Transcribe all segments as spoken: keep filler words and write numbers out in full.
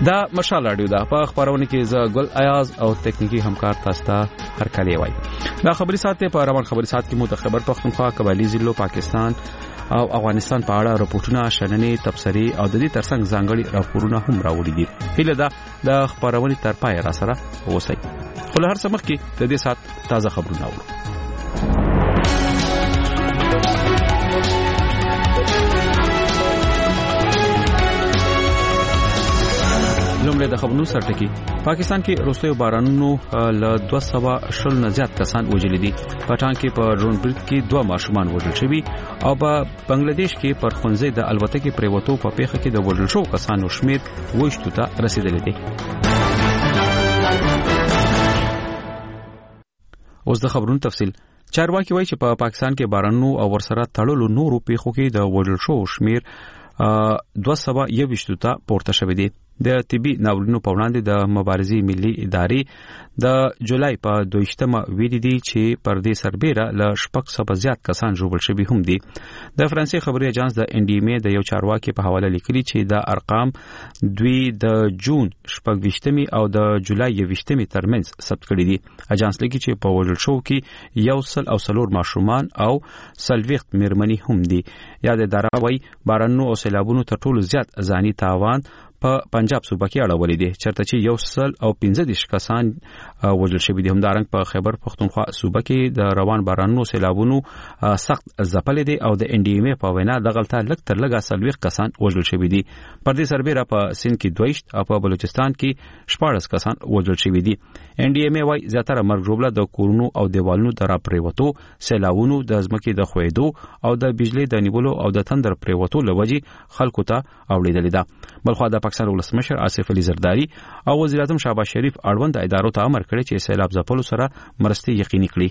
دا مشال رادیو دا په خبرونه کې ز ګل ایاز او تکنیکی همکار تاسو ته هر کله وای. دا خبري ساته په روان خبري سات کې متخبر پښتونخوا قبایلی ضلع پاکستان او افغانستان په اړه راپورټونه شننې تبصري او د دې ترڅنګ ځانګړي راپورونه هم راوړي دي. هله دا د خبرونه تر پای را سره اوسئ. خو له هر څه مخکې د دې سات تازه خبرونه اورو. لومړی د خبرونو سرټکی. پاکستان کې روسي بارانونو له دوه سوه شل نه زیات کسان وژل دي. پټان کې په ډرون برید کې دوه ماشومان وژل شوي او په بنگلاديش کې پر خونځې د الوتکې پریوتو په پیښه کې د وژل شو کسانو شمیر وشتو ته رسیدلی دی. اوس د خبرونو تفصیل. چارواکي وایي چې په پا پاکستان کې بارانونو او ورسره تړلو نورو پیښو کې د وژل شو شمیر دوه سوه یوویشت ته پورته شوی دی. د طبي ناورینونو په وړاندې د مبارزې ملي ادارې د جولای په دویشتمه ویلي دي چې پر دې سربېره له شپږ سوه زیات کسان ژوبل شوي هم دي. د فرانسې خبري اژانس د ان ډي ام د یو چارواکي په حواله لیکلي چې د ارقام دوی د جون شپږویشتمې او د جولای یوویشتمې ترمنځ ثبت کړي دي. اژانس لیکي چې په وژل شو کې یو سل او څلور ماشومان او څلوېښت میرمنې هم دي. یا د اداره وايي بارانونو او سیلابونو تر ټولو زیات ځاني تاوان په پنجاب صوبه کې اړولې دي چرته چې یو سل او پنځه دیش کسان وژل شوي دي. همدارنګ په خیبر پښتونخوا صوبه کې د روان بارانونو سیلابونو سخت ځپلې دي او د ان ډي ام په وینا دغلطه لږ تر لږه څلوېښت کسان وژل شوي دي. پر دې سربېره په سند کې دویشت او په بلوچستان کې شپاړس کسان وژل شوي دي. ان ډي ام وايي زیاتره مرګ ژوبله د کورونو او دیوالونو د راپریوتو، سیلابونو، د ځمکې د خوېدو او د بجلی د نیولو او د تندر پریوتو لوجې خلکو ته اوریدلې ده. بلخو د پاکستان ولسمشر آصف علي زرداری او وزیر اعظم شهباز شریف اړوند ادارو ته امر کړی چې سیلاب ځپلو سره مرستې یقیني کړي.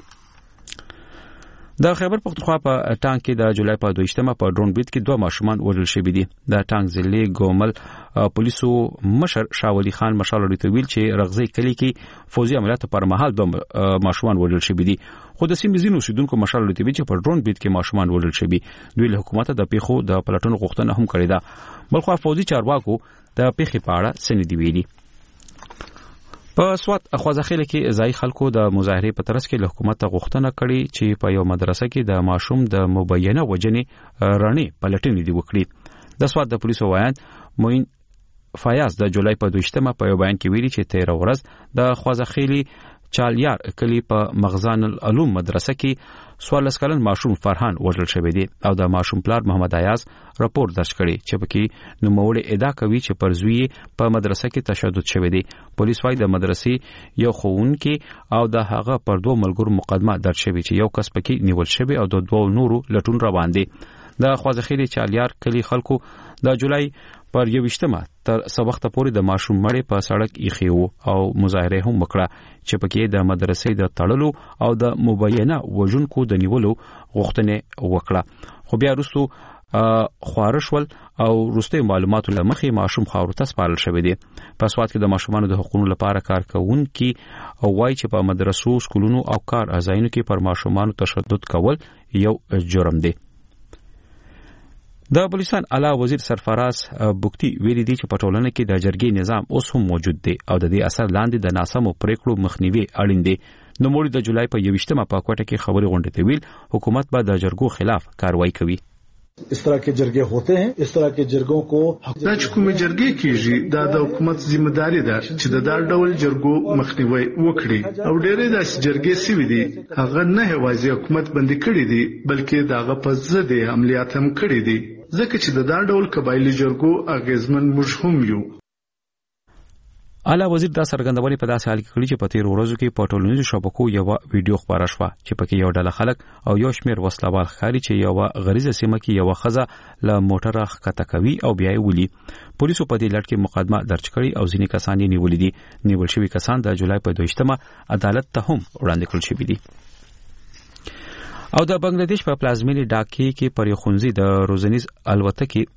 د خیبر پختونخوا په ټانک کې د جولای په دویشتمه په ډرون برید کې دوه ماشومان وژل شوي دي. د ټانک ضلع ګومل پولیسو مشر شاولی خان مشال لري ویل چې رغزي کلی کې فوزي عملیاتو پر مهال دوه ماشومان وژل شوي دي. خو د سیمې ځینو اوسیدونکو مشال لري چې په ډرون برید کې ماشومان وژل شوي. دوی له حکومت د پیښو د پلټنو غوښتنه هم کړې ده. بلخو فوزي چارواکو د پیښې په اړه څه ندي ویلي. په سوات خوځخیل کې ځای خلکو د مظاهرې په ترڅ کې له حکومت غوښتنه کړې چې په یو مدرسه کې د ماشوم د مبینه وجنې رڼې پلټنې دی وکړي. د سوات د پولیسو وایي موین فیاض د جولای په دویشتمه په یو بیان کې ویلي چې تیر ورځ د خوځخیل چالیار کلی په مغزان العلوم مدرسه کې څوارلس کلن ماشوم فرحان وژل شوی دی او د ماشوم پلار محمد ایاز راپور درج کړی چې پکې نوموړی ادعا کوي چې پر زوی په مدرسه کې تشدد شوی دی. پولیس وايي د مدرسې یو ښوونکی او د هغه پر دوه ملګرو مقدمه درج شوی چې یو کس پکې نیول شوی او د دوه نورو لټون روان دي. د خوځخیل چالیار کلی خلکو د جولای پر یوویشتمه تر څه وخت پورې د ماشوم مړی په سړک ایښی وو او مظاهره هم وکړه چې پکې د مدرسې د تړلو او د مبینه وژونکو د نیولو غوښتنه وکړه. خو بیا وروسته خوارشول او وروستي معلوماتو لمخې ماشوم خاورو ته سپارل شوی دی. په سوات کې د ماشومانو د حقوقو لپاره کارکونکي او وايي چې په مدرسو، سکولونو او کار ځایونو کې پر ماشومانو تشدد کول یو جرم دی. د بلوچستان اعلی وزیر سرفراز بوکتی ویلي دی چې په ټولنه کې د جرګې نظام اوس هم موجود دی او د دې اثر لاندې د ناسمو پریکړو مخنیوي اړین دی. نو موږ د جولای په یوویشتمه په کوټه کې خبري غونډه ته ویل حکومت به د جرګو خلاف کاروایی کوي. इस तरह के जरगे होते हैं. इस तरह के जरगों को دا چې کومه جرګې کیږي دا د حکومت ذمہداري ده چې د دار ډول جرګو مخنیوي وکړي او ډېرې داسې جرګې سوي دي هغه نه هوازي حکومت باندې کړي دي بلکې داغه په ضد عملیات هم کړي دي ځکه چې د دار ډول قبایلی جرګو اغیزمن موږ هم یو. اعلی وزیر دا څرګندونې په داسې حال کې کړې چې په تیر ورځو کې په ټولنیزو شبکو یو ویډیو خبره شوه چې پکې یو ډله خلک او یو شمېر وسلوال ښکاري چې یو غریزه سیمه کې یو ښځه له موټره ښکته کوي او بیا یې ولي. پولیسو په دې لړ کې مقدمه درج کړې او ځینې کسان یې نیولي دي. نیول شوي کسان د جولای په دویشتمه عدالت ته هم وړاندې کړل شوي دي. او د بنگلاديش په پلازمینې ډاکې کې پر یو خونځي د روزنیز الوتکې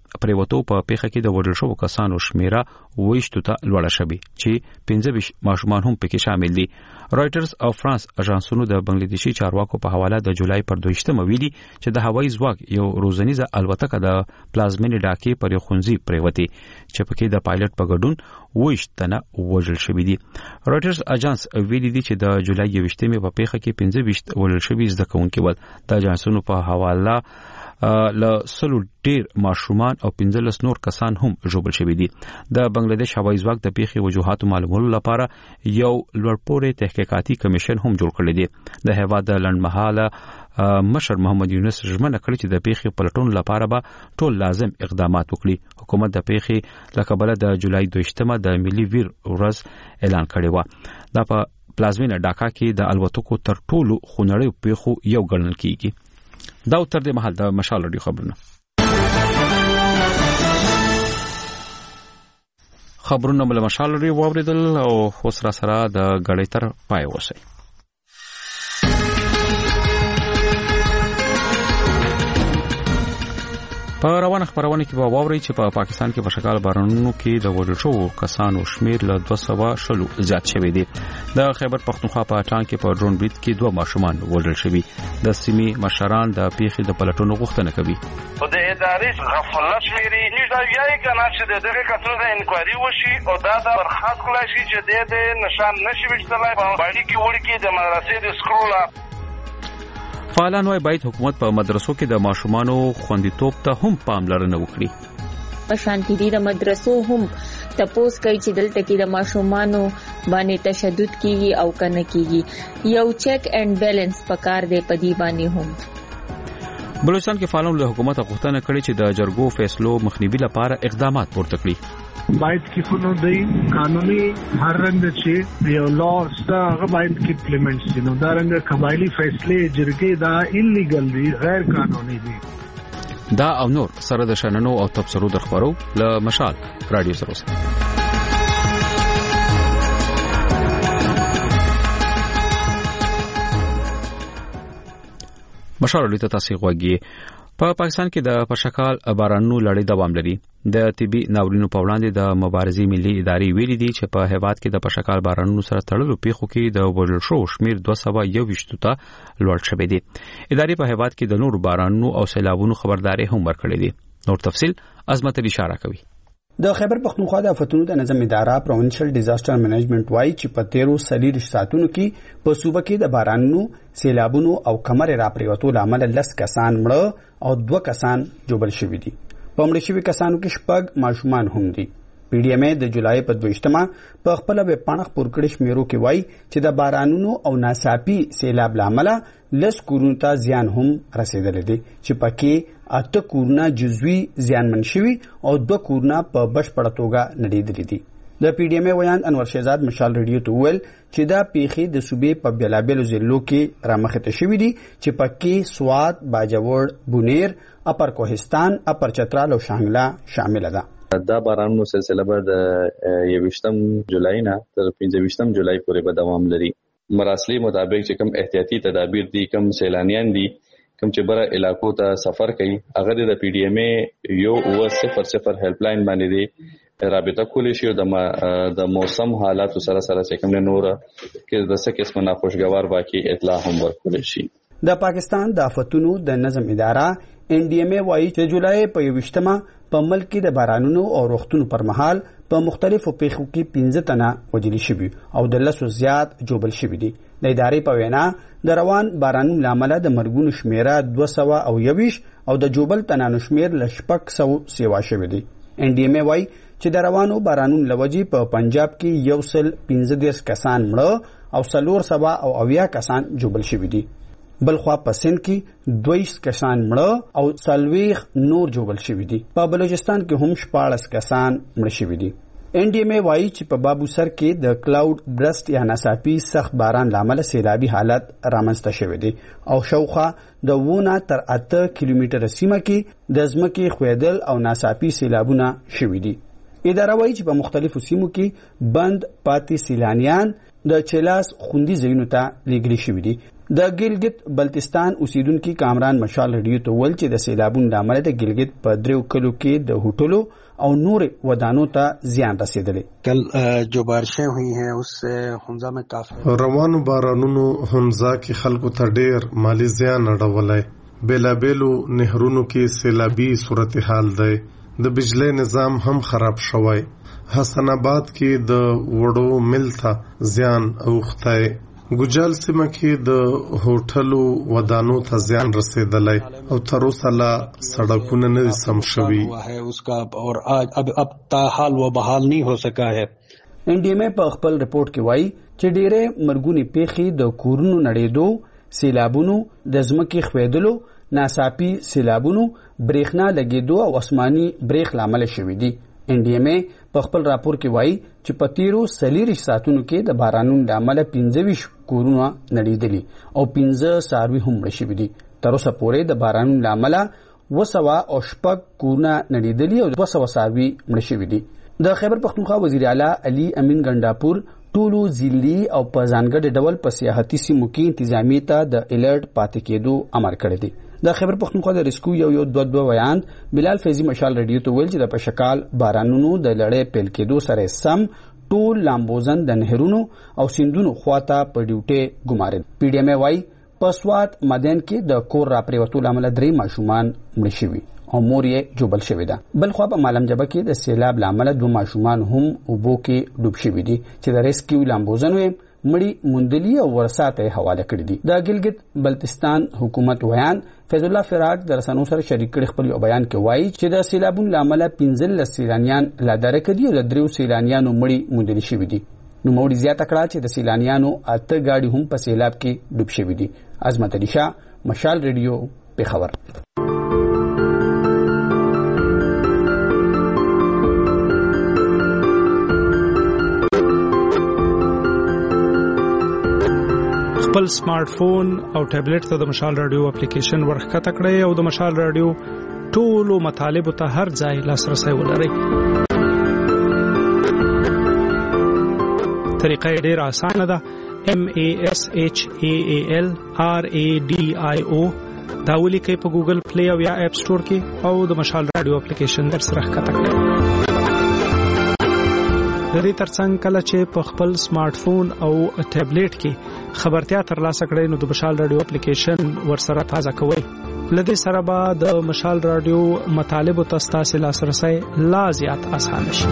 پریوتو په پیښه کې د وژل شوو کسانو شمیره ویشتو ته لوړه شوې چې پنځه ویشت ماشومان هم پکې شامل دي. رائټرز او فرانس اژانسونو د بنگلاديشي چارواکو په حواله د جولای پر دویشتمه ویلي چې د هوایي ځواک یو روزنیزه الوتکه د پلازمینې ډاکې پر خونځي پریوتي چې پکې د پایلټ په ګډون ویشت تنه وژل شوې دي. رائټرز اژانس ویلي دي چې د جولای یوویشتمې په پیښه کې پنځه ویشت وژل شوي زده کوونکي ول. د اژانسونو په حواله ل سلو ډیر ماشومان او پنځلس نور کسان هم ژوبل شوي دي. د بنگلاديش هوایي ځواک د پیښې وجوهات معلومولو لپاره یو لوړپوړی تحقیقاتي کمیشن هم جوړ کړی دی. د هیواد د لنډمهاله مشر محمد یونس ژمنه کړې چې د پیښې پلټون لپاره به ټول لازم اقدامات وکړي. حکومت د پیښې لکبله د جولای دویشتمه د ملي ویر ورځ اعلان کړی و. دا په پلازمینه ډاکا کې د الوتکو تر ټولو خونړیو پیښو یو ګڼل کیږي. دا تر دې مهال د مشال رادیو خبرونه خبرونه مل مشال رادیو واوریدل او اوس را سره د غړې تر پای وسی. په روانه خبرونه کې به واوري چې په پاکستان کې په شکل بارانونو کې د وژل شوو کسانو شمیر له دوه سوه شلو زیات شوی دی. د خیبر پختونخوا په اټان کې په ډرون برید کې دوه ماشومان وژل شوي. د سیمې مشران د پیښې د پلټونو غوښتنه کوي. په د ادارې غفلت شمیري نشي یای کنه چې دغه کتل د انکوایري وشي او دا د برخاست کولای شي چې د نشان نشي وشتلای په باندې کې وړي کې د مدرسې د سکرولا. فعالان وايي باید حکومت په مدرسو کې د ماشومانو خوندیتوب ته هم پاملرنه وکړي. په شانتي دي د مدرسو هم تپوس کوي چې دلته کې د ماشومانو باندې تشدد کیږي او کنه کیږي. یو چیک اینڈ بیلنس پکار دی په دی باندې هم. بلوچستان کې فعالان له حکومت غوښتنه کړې چې د جرګو فیصلو مخنیوي لپاره اقدامات پورته کړي. باید کې خو نو دی قانوني هر رنګ چې یو لا ستا هغه باید کې امپلیمنټ شي. نو دا رنګ قبایلی فیصله جرګې دا انلیګل دي، غیر قانوني دي. دا او نور سره د شننو او تبصرو د خبرو له مشال رادیو سره اوسه. مشال رادیو ته تاسو غوږی. په پاکستان کې د پرشکال بارانونو لړۍ دوام لري. د طبي ناورینو په وړاندې د مبارزې ملي ادارې ویلي دي چې په هیواد کې د پرشکال بارانونو سره تړلو پیښو کې د وژل شوو شمیر دوه سوه یوویشت ته لوړ شوی دی. ادارې په هیواد کې د نورو بارانونو او سیلابونو خبرداري هم ورکړې دي. نور تفصیل عظمت علی اشاره کوي. د خیبر پختونخوا د آفتونو د نظم اداره پروینشل ډیزاستر منیجمنت وايي چې په تیرو سلیریش ساتونو کې په صوبه کې د بارانونو، سیلابونو او کمر را پریوتو لامل لس کسان مړه او دوه کسان جوړل شوي دي. په مړه شوي کسانو کې شپږ ماشومان هم دي. پی ډی ایم ای د جولای په دویشتمه په خپل ویب پاڼه خپور کړي شمیرو کې وایي چې د بارانونو او ناڅاپي سیلاب لامل لس کورونو ته زیان هم رسیدلی دی چې پکې اته کورونه جزوي زیانمن شوي او دوه کورونه په بشپړه توګه نړېدلي دي. د پی ډی ایم ای ویان انور شهزاد مشال ریډیو ته وویل چې دا پیښې د صوبې په بېلابېلو ضلعو کې رامخته شوي دي چې پکې سوات، باجوړ، بونیر، اپر کوهستان، اپر چترال او شانګله شامل ده. دا بارانونو سلسله به د یوویشتم جولای نه تر پنځه ویشتم جولای پورې به دوام لري. مراسلې مطابق چې کوم احتیاطي تدابیر دي، کوم سیلانیان دي کوم چې بره علاقو ته سفر کوي، هغه د پی ډی ایم ای یو او صفر صفر هیلپ لاین باندې دی رابطه کولی شي او د موسم حالات سره سره چې کوم نور کې د څه قسم ناخوشګوار واقع اطلاع هم ورکول شي. د پاکستان د آفتونو د نظم اداره ان ډی ایم ای وايي چې جولای په یوویشتمه په ملک کې د بارانونو او روغتونو پر مهال په مختلفو پیښو کې پنځه تنه وژل شوي او د لسو زیات جوړل شوي دي. د ادارې په وینا د روان بارانونو لامل د مرګونو شمیره دوه سوه او یوویشت او د جوړل تنانو شمیر له شپږ سوه سیوا شوی دی. ان ډی ایم ای وايي چې د روانو بارانونو لوجې په پنجاب کې یو سل پنځه دېرش کسان مړه او څلور سوه او اویا کسان جوړل شوي دي. بلخوا په سند کې دویش کسان مړه او څلوېښت نور جوړل شوي دي. په بلوچستان کې هم شپاړس کسان مړه شوي دي. ان ډی ایم ای وايي چې په بابو سر کې د کلاود برسټ یا ناڅاپي سخت باران لامل سیلابي حالت رامنځته شوی دی او شاوخوا د وونه تر اته کیلومتره سیمه کې د ځمکې ښویدل او ناڅاپي سیلابونه شوي دي. اداره وايي چې په مختلفو سیمو کې بند پاتې سیلانیان د چلاس خوندي ځایونو ته لیږلي شوي دي. د ګلګت بلتستان اوسیدونکو کامران مشال رادیو ته ول چې د سیلابونو د امله د ګلګت په دریو کلو کې د هوټلو او نور ودانو ته زیان رسیدلی. کل جو بارشیں ہوئی ہیں اس سے حمزه میں کافی روانو بارانونو حمزه کې خلکو ته ډیر مالی زیان اړولای. بیلابیلو نهرونو کې سیلابي صورتحال دی. د بجلی نظام هم خراب شوی. حسن آباد کې د وړو مل ته زیان اوښتی. ګجال سیمه کې د هوټلو ودانو ته زیان رسیدلی او تر اوسه لا سړکونه نه سم شوي. اب تا حال و بحال نہیں ہو سکا ہے. ان ډي ام په خپل رپورت کې وایي چې ډېرې مرګونی پیښې د کورونو نړېدو، سیلابونو، د ځمکې ښویدلو، ناڅاپي سیلابونو، برېښنا لګېدو او اسماني برېښ لامل شوي دي. ان ډي ام په خپل راپور کې وایي چې په تیرو څلېرویشت ساعتونو کې د بارانونو له امله پنځه ویشت کورونه نړېدلي او پنځه څاروي هم مړه شوي دي. تر اوسه پورې د بارانونو له امله اوه سوه او شپږ کورونه نړېدلي او دوه سوه څاروي مړه شوي دي. د خیبر پښتونخوا وزیر اعلی علي امین ګنډاپور ټولو ضلعي او په ځانګړي ډول په سیاحتي سیمو کې انتظامیې ته د الرټ پاتې کېدو امر کړی دی. د خیبر پښتونخوا د ریسکو یو یو دوه دوه ویان بلال فیضی مشال رادیو ته ویل چې د پشکال بارانونو د لړۍ پیل کېدو سره سم ټول لامبوزن د نهرونو او سیندونو خواته په ډیوټي ګمارل. پی ډی ام وايي په سوات مدین کې د کور راپریوتو لامل درې ماشومان مړه شوي او مور یې جوبل شوې ده. بل خو په مالم جبه کې د سیلاب لامل دوه ماشومان هم اوبو کې ډوب شوي دي چې د ریسکیو لامبوزن مړی موندلی او ورساته حواله کړی دي. د ګلګت بلتستان حکومت ویان فیض الله فراق د رسنیو سره شریک کړي خپل بیان کې وایي چې د سیلابونو لامل پنځلس سیلانیان لا درک دي او د دریو سیلانیانو مړی موندل شوي دي. نو موري زیاته کړه چې د سیلانیانو اته گاډي هم په سیلاب کې ډوب شوي دي. عظمت علي شاه، مشال ریډیو، پیښور. خپل سمارټ فون او ټابلیټ ته د مشال رادیو اپلیکیشن ورخته کړئ او د مشال رادیو ټولو مطالب ته هر ځای لاسرسي ولرئ. طریقه ډېر اسانه ده. M A S H A A L R A D I O دا ولیکئ په ګوګل پلی او یا اپ سٹور کې او د مشال رادیو اپلیکیشن در سره ښکته کړئ. د دې ترڅنګ کله چې په خپل سمارټ فون او ټابلیټ کې خبرتیا ترلاسه کړئ نو د مشال رادیو اپلیکیشن ورسره تازه کوئ. لدې سره به د مشال رادیو مطالب او تاسو لاسرسي لا زیات آسان شي.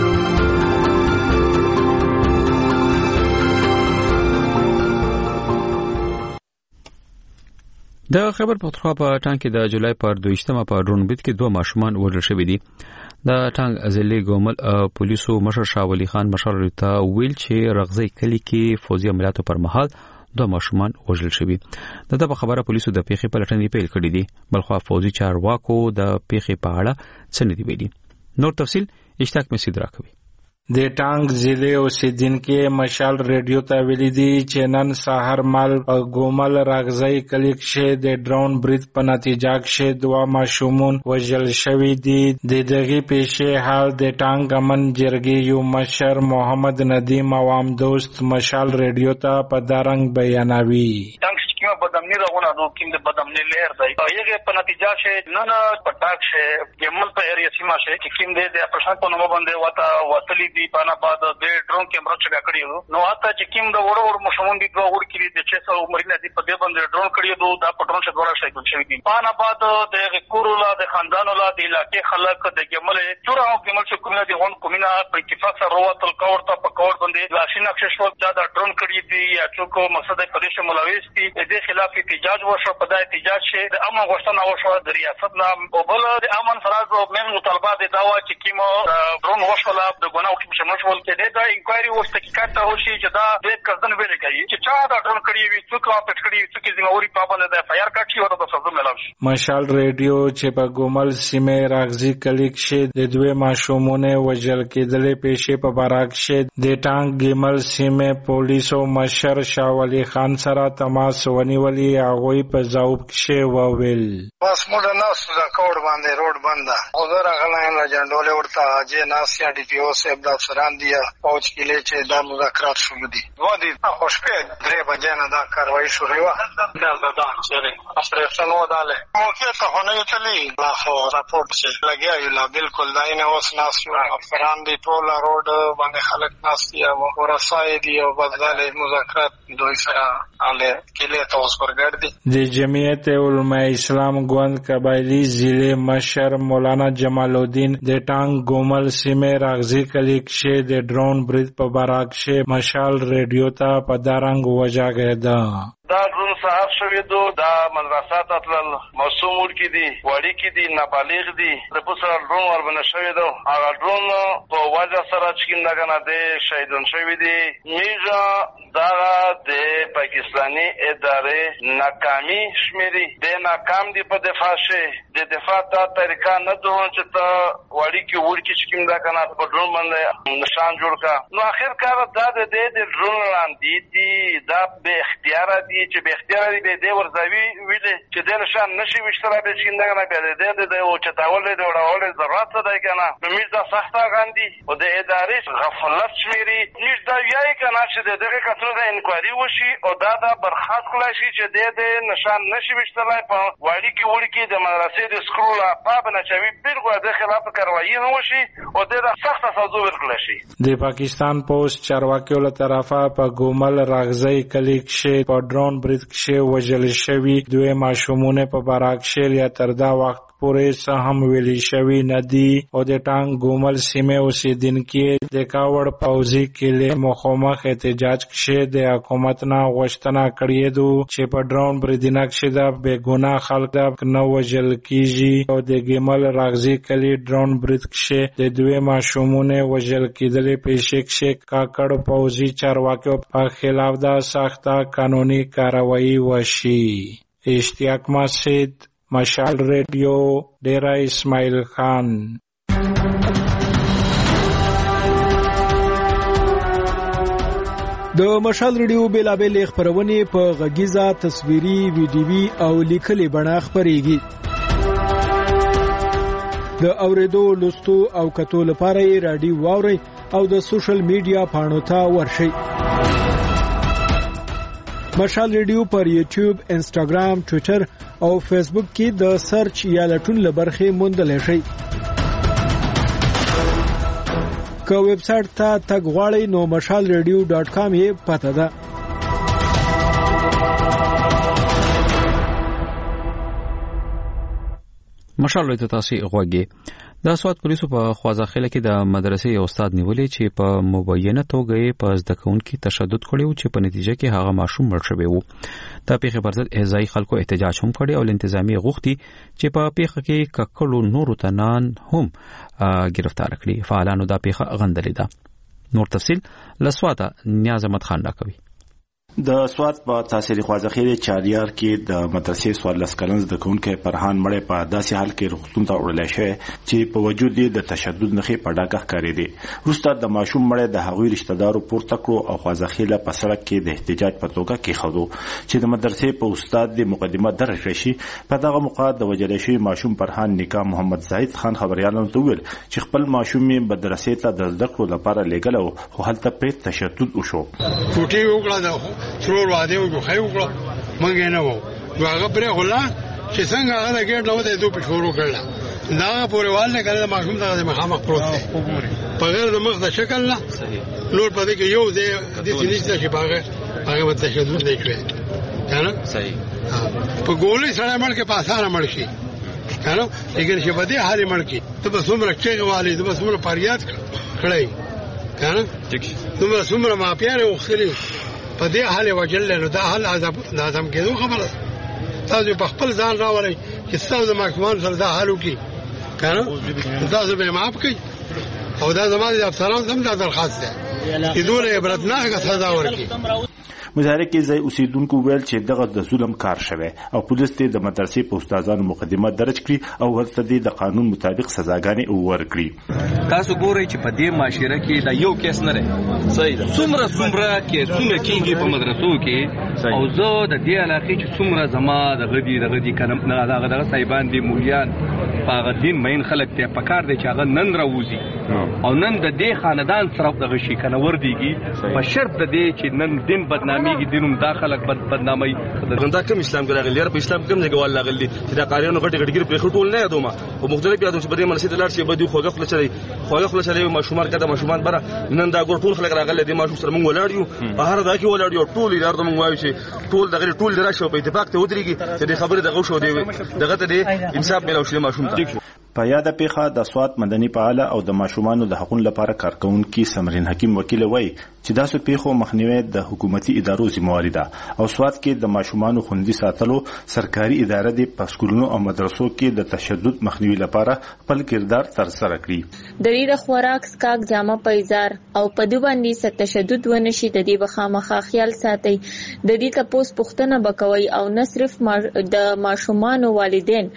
د خیبر پختونخوا په ټانګ کې د جولای پر دویشتمه په ډرونبید کې دوه ماشومان وژل شوي دي. د ټانګ ضلعي ګومل پولیسو مشر شاه ولی خان مشر ته ویل چې رغزي کلی کې فوجي عملیاتو پر مهال دوه ماشومان وژل شوي. د دغه خبره پولیسو د پیښې پلټنې پیل کړې دي. بلخو فوجي چارواکو د پیښې په اړه څه نه دی ویلي. نور تفصيل اشتاق مسعود راکوي. د ټانګ ضلع اوسیدونکو مشال ریډیو ته ویلي دي چې نن سحر مال ګومل راغزي کلیک شه د ډرون برید په نتیجه کې دوه ماشومان وژل شوي دي. د دغه پیښې حال د ټانګ امن جرګې یو مشر محمد ندیم عوام دوست مشال ریډیو ته په دارنګ بیانوي. کیما بدامنی راغونه نو کیم د بدامنی لهر دی یغه په نتیجه شه نه نه پټاک شه ګمل په ایریا سیما شه چې کیم دې د پرشان په نوم باندې وتا وصلی دی پانا بعد د ډرون کیمرا چګه کړیو نو اته چې کیم د وړو وړو مشمون دي دوه وړ کړي د چې سو عمرینه دی په دې باندې ډرون کړیو دا پټرون شه ګوره شي کوم شي دي پانا بعد د کورولا د خاندانو لا د علاقې خلک د ګمل چورا او ګمل چې کومه دي هون کومه په اتفاق سره وروتل کور ته په کور باندې لاشي نقشه شو دا ډرون کړی دی یا څوک مقصد پرېشه ملوث دي د خلاف احتجاج وشو په دای احتجاج شه د امن غوښتنه وشو د ریاست نام او بل د امن فراز او من مطالبات د داوا چې کیمو درون وشولا د ګناو کې شمول شول کې د انکوایري او تحقیقات ته وشي چې دا د کزن ویل کوي چې چا دا درون کړی وي څوک لا پټ کړی وي څوک ذمہوري پابند د فایر کټ شي او د سبزو ملاوي. مشال ریډیو چې په ګومل سیمه راغزي کلیک شه د دوه ماشومونه وجل کېدلې پیښې په باراک شه د ټانګ ګمل سیمه پولیسو مشر شاه ولی خان سره تماس ونی نیولې هغه په جواب کې وویل بس موږ ناس دا کوډ باندې روډ بنده او زه راغلایم را جنډولې ورته چې ناس یا ډي پی او صاحب د افسران دي فوج کې لې چې دا مذاکرات شروع دي و دي خوشپې درې بجې نه دا کاروایی شروع و دا دا چې اپریشن وداله موقع ته هونه چلی لا خو راپورټ شي لګیا یو لا بالکل داینه اوس ناس افسران دي ټول روډ باندې خلک ناس دي او ورسای دي او بدل مذاکرات دوی سره اله کله تاسو ورګردي د جمعیت علماء اسلام ګوند قبایلی ضلع مشر مولانا جمال الدین د ټانګ ګومل سیمه راغزي کلیک شه د ډرون برید په باراک شه مشال ریډیو ته په دارنګ وجاګه دا ډرون صاحب شوی دو دا مدرسات اتل معصوم ورکی دي وړي کی دي نابالغ دي د پوسره ډرون وربنه شوی دو هغه ډرون په وجه سره چې څنګه نه دي شهیدون شوی دي میجا دا د پاکستاني ادارې ناکامي شمیري د ناکام دي په دفاع شه د دفاع دا طریقه نه دوه چې ته وړي کی ورکی چې څنګه کنه په ډرون باندې نشان جوړ کا نو اخر کار دا د د ډرون لاندې دي دا به اختیار دي چې به اختیار دي به د ورځوي ویل چې د نشان نشي وشتره به څنګه نه به د د او چتاول د وړاول ضرورت ده کنه نو موږ دا سخته غاندي او د ادارې غفلت شمیري موږ دا یای کنه چې دغه کتو د انکوایري وشي او دا د برخاست کړی شي چې د نشان نشي وشتره په وړي کې وړي کې د مدرسې د سکرول په بنچوي بالکل د خلاف کاروایی هم وشي او د سخته سزا ورکړل شي د پاکستان پوسټ چارواکیو له طرفه په ګومل راغزي کلیک شه په ډرون برید کې وژل شوی دوی ماشومونه په باراک شهر یا تر دا وخت پورې سهم ویلي شوی ندي او د ټانګ ګومل سیمه اوسیدونکو د کاوړ پوځي کله مخامخ احتجاج کې د حکومت نه غوښتنه کړې ده چې په ډرون بریدینه کې د بیګنا خلک نه وژل کیږي او د ګمل راغزي کلی ډرون برید کې د دوی ماشومونه وژل کېدل پېښې کې کاکړ پوځي چارواکو په خلاف د سخته قانوني کاروایی وشي. اشتیاق مسجد مشال ریډیو ډیرا اسماعیل خان. د مشال ریډیو بیلابل خبرونه په غږیزه تصویري ویډیوي او لیکلي بڼه خبريږي. د اوریدو لوستو او کتو لپاره یې رادیو واوري او د سوشل میډیا پاڼو ته ورشئ. مشال ریډیو پر یوټیوب، انسټاګرام، ټوئیټر او فیسبوک کې د سرچ یا لټون لبرخه موندل شي. که ویب سټ ته تګ غواړئ نو مشال ریډیو ډاټ کام یې پته ده. مشال ته تاسو غوږی د سواد پولیسو په خوازاخیله کې د مدرسې یو استاد نیولې چې په مبینه توګه په زده کوونکو تشدد کړی او چې په نتیجه کې هغه ماشوم مړ شوی وو. د پیښې پر ضد احزای خلکو احتجاج هم کړی او انتظامی غوښتي چې په پیښه کې ککړو نورو تنان هم گرفتار کړي. فعالانو دا پیښه غندلې ده. نور تفصیل لسواته نیاز احمد خان راکوي. د سواد په تحصیلي خوازخیل چاریار کې د مدرسې سواد لسکلنز د کونکو پرهان مړې په داسې حال کې رخصتون ته وړل شوی چې په وجود د تشدد نخې په ډاګه ښکارې دي. وروسته د ماشوم مړې د هغوی رشتہ دارو پورته کړو او خوازخیل په سړک کې د احتجاج په توګه کې خدو چې د مدرسې په استاد د مقدمه درج شي. په دغه موقع د وجل شوی ماشوم پرهان نکاح محمد زاهد خان خبريالانو ته ویل چې خپل ماشوم مدرسې ته د زده کړو لپاره لګلو خو هلته پرې تشدد وشو. ټوټي وکړه سرور واده او خو وکړه مونږ نه وو هغه پرې غلا چې څنګه هغه ګټ لوته دوه په شروع کړل دا پورې والله کله ماشوم ته مخامخ پروت دی په غیر د مخ د شکل نه نور پدې کې یو دی د سینې چې باغه هغه مت تشدد نه کوي کنه صحیح په ګولې سره مړ کې پاساره مړ شي کنه لیکن چې بده حالي مړ کې ته به څومره چې والي ته به څومره فریاد کړی کنه څومره څومره ما پیاره وخري په دې حاله وجل له دا حال عذاب لازم کېدو خبره تاسو په خپل ځان راوړئ چې تاسو د ماکمان سره دا حالو کې کنه تاسو به معاف کړئ او دا زموږ د افسرانو هم دا درخواست ده چې دوی عبرتناکه سزا ورکړي. مظاهره کې ځای اوسیدونکو ویل چې دغه د ظلم کار شوی او پولیس ته د مدرسې په استادانو مقدمه درج کړي او ورته د قانون مطابق سزاګانې ورکړي. تاسو ګورئ چې په دې معاشره کې دا یو کیس نه دی صحیح ده څومره څومره کیسونه کیږي په مدرسو کې او زه د دې علاقې چې څومره زما د غدي د غدي کنه دغه دغه صاحبان دي مولیان په دین مین خلک ته پکار دي چې هغه نن راوځي او نن د دې خاندان سره دغه شي کنه وردیږي په شرط د دې چې نن دین بدناميږي دینوم داخلك بد بدنامي دا کوم اسلام کې راغلی په اسلام کې کوم ځای ولا غلي چې دا قاریانو غټ غټ ګر په خټول نه یادوم او مختلف یادوم چې په دې منسي د لار شي بده خوګه خپل چلی خوګه خپل چلی ما شومار کده ما شومان بره نن دا ګور ټول خلک راغلي دي ما شو سره مونږ ولاړ یو په هر ځای کې ولاړ یو ټول یې درته مونږ وایو چې ټول دغه ټول درشه په اتفاق ته ودرېږي چې د خبره دغه شو دی دغه ته انصاف ملو شي ما شوم ته. په یاده پیښه د سوات مدني فعال او د ماشومانو د حقوقو لپاره کارکونکو سمرین حکیم وکیل وایي چې داسې پیښو مخنیوي د حکومتي ادارو ذمہواری ده او سوات کې د ماشومانو خوندي ساتلو سرکاري اداره د پسکولونو او مدرسو کې د تشدد مخنیوي لپاره خپل کردار تر سره کړی. د دې د خوراک سکاک جامه پایزار او په دې باندې ست تشدد ونشي د دې بخامخه خیال ساتي د دې تاسو پوښتنه وکوي او نه صرف د ماشومانو والدین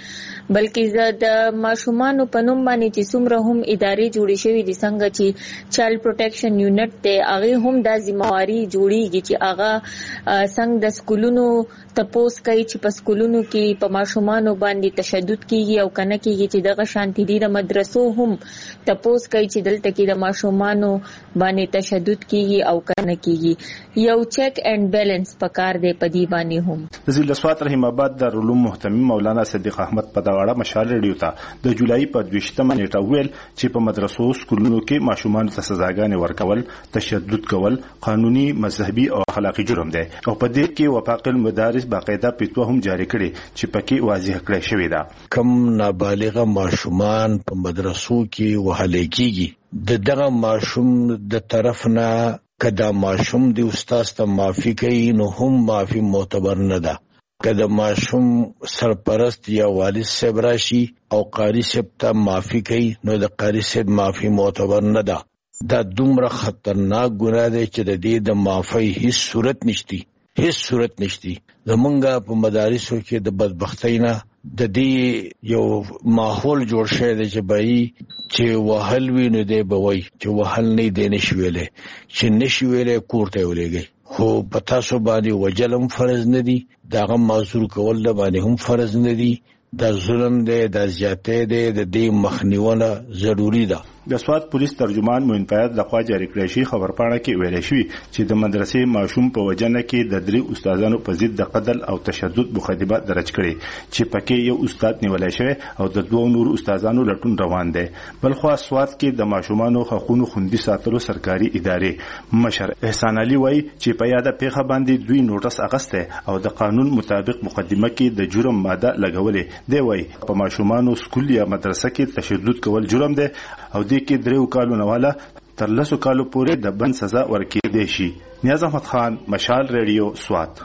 بلکې د ماشومانو په نوم باندې چې څومره هم ادارې جوړې شوې دي څنګه چې چایلډ پروټیکشن یونټ ته هغه هم د ذمہواری جوړیږي چې هغه څنګه د سکولونو تپوس کوي چې په سکولونو کې په ماشومانو باندې تشدد کیږي او کنه کیږي چې دغه شانتي دي د مدرسو هم تپوس کوي چې دلته کې د ماشومانو باندې تشدد کیږي او کنه کیږي یو چیک اینڈ بیلنس پکار دی په دی باندې هم. د ضلع سوات رحیم آباد دارالعلوم محتمم مولانا صدیق احمد پداواړه مشال ریډیو ته د جولای په دویشتمه نیټه ویل چې په مدرسو سکولونو کې ماشومان ته سزاګانې ورکول تشدد کول قانوني مذهبي او اخلاقی جرم دی او په دې کې وفاق المدارس باقاعده پیتو هم جاری کړي چې پکې واضح کړی شوی دا کم نابالغه ماشومان په مدرسو کې وهل کېږي د دغه ماشوم د طرف نه کدا ماشوم دی استاد ته معافي کوي نو هم معافي معتبر نه ده کدا ماشوم سرپرست یا والد صاحب راشي او قاری صاحب ته معافي کوي نو د قاری صاحب معافي معتبر نه ده. دا دومره خطرناک ګناه دی چې د دې د معافی هیڅ صورت نشتی هیڅ صورت نشتی. زمونږ په مدارسو کې د بدبختی نه د دې یو ماحول جوړ شوی دی چې بای چې وهل ویني دی بوي چې وهل نه دی نشویلې چې نشویلې کوړته ولېږي خو پتا سو باندې وجلم فرض نه دی داغه معذور کول د باندې هم فرض نه دی دا ظلم دی دا زیاتې دی د دې مخنیوونه ضروری ده. د سوات پولیس ترجمان موین فیاض لخوا جاری کړی شي خبرپاڼه کې ویل شوی چې د مدرسې ماشوم په وجنه کې د درې استادانو په ضد د قتل او تشدد مخالفه درج کړي چې پکې یو استاد نیولای شوی او د دوه نور استادانو لټون روان دي. بلخو سوات کې د ماشومانو حقوقو خوندي ساتلو سرکاري ادارې مشر احسان علي وایي چې په یاده پیښه باندې دوی نوټس اغسته او د قانون مطابق مقدمه کې د جرم ماده لګولې دی. وایي په ماشومانو سکول یا مدرسه کې تشدد کول جرم دی او د کې دریو کالو نه والا تر لسو کالو پورې د بند سزا ورکړي شي. نیاز احمد خان مشال ریډیو سوات.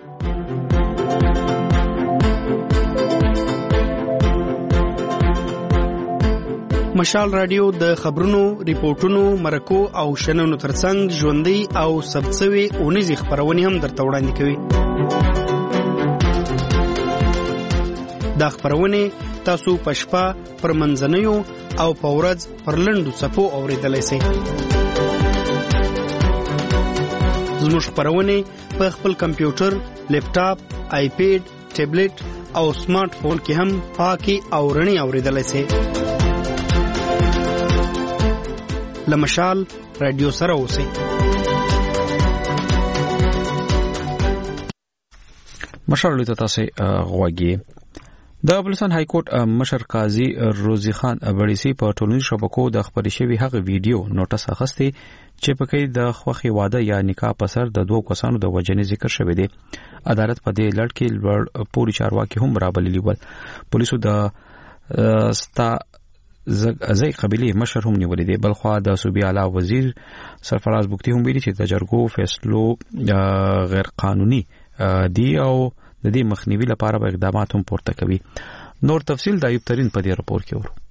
مشال رادیو د خبرونو ریپورتونو مرکو او شننو ترڅنګ ژوندۍ او سبڅوي اونیزي خبرونه هم درته وړاندې کوي. دا خبرونه تاسو پښپا پر منځنیو او پورز پر لندو صفو اوریدلای شئ. زموږ خبرونه په خپل کمپیوټر، لیپټاپ، آیپیډ، ټابلیټ او سمارټ فون کې هم پاکي او رڼي اوریدلای شئ. لمشال رادیو سره اوسئ. مشال لته تاسو غوږی د بلوچستان های کورټ مشر قاضي روزي خان ابړيسي په ټولنیزو شبکو د خبري شوی هغه ویډیو نوټس اخستي چې پکې د خوخي واده یا نکاح په سر د دوه کسانو د وجنې ذکر شوی دی. عدالت په دې لړ کې لوړ پوری چارواکي هم رابللي ول. پولیسو د ستا زګ قبيله مشر هم نیولې دي. بلخو د صوبې اعلی وزیر سرفراز بوکتی هم ویلي چې د جرګو فیصلو غیر قانوني دی او د دې مخنیوي لپاره به اقدامات هم پورته کوي. نور تفصیل د ایوب ترين په دې راپور کې ورو.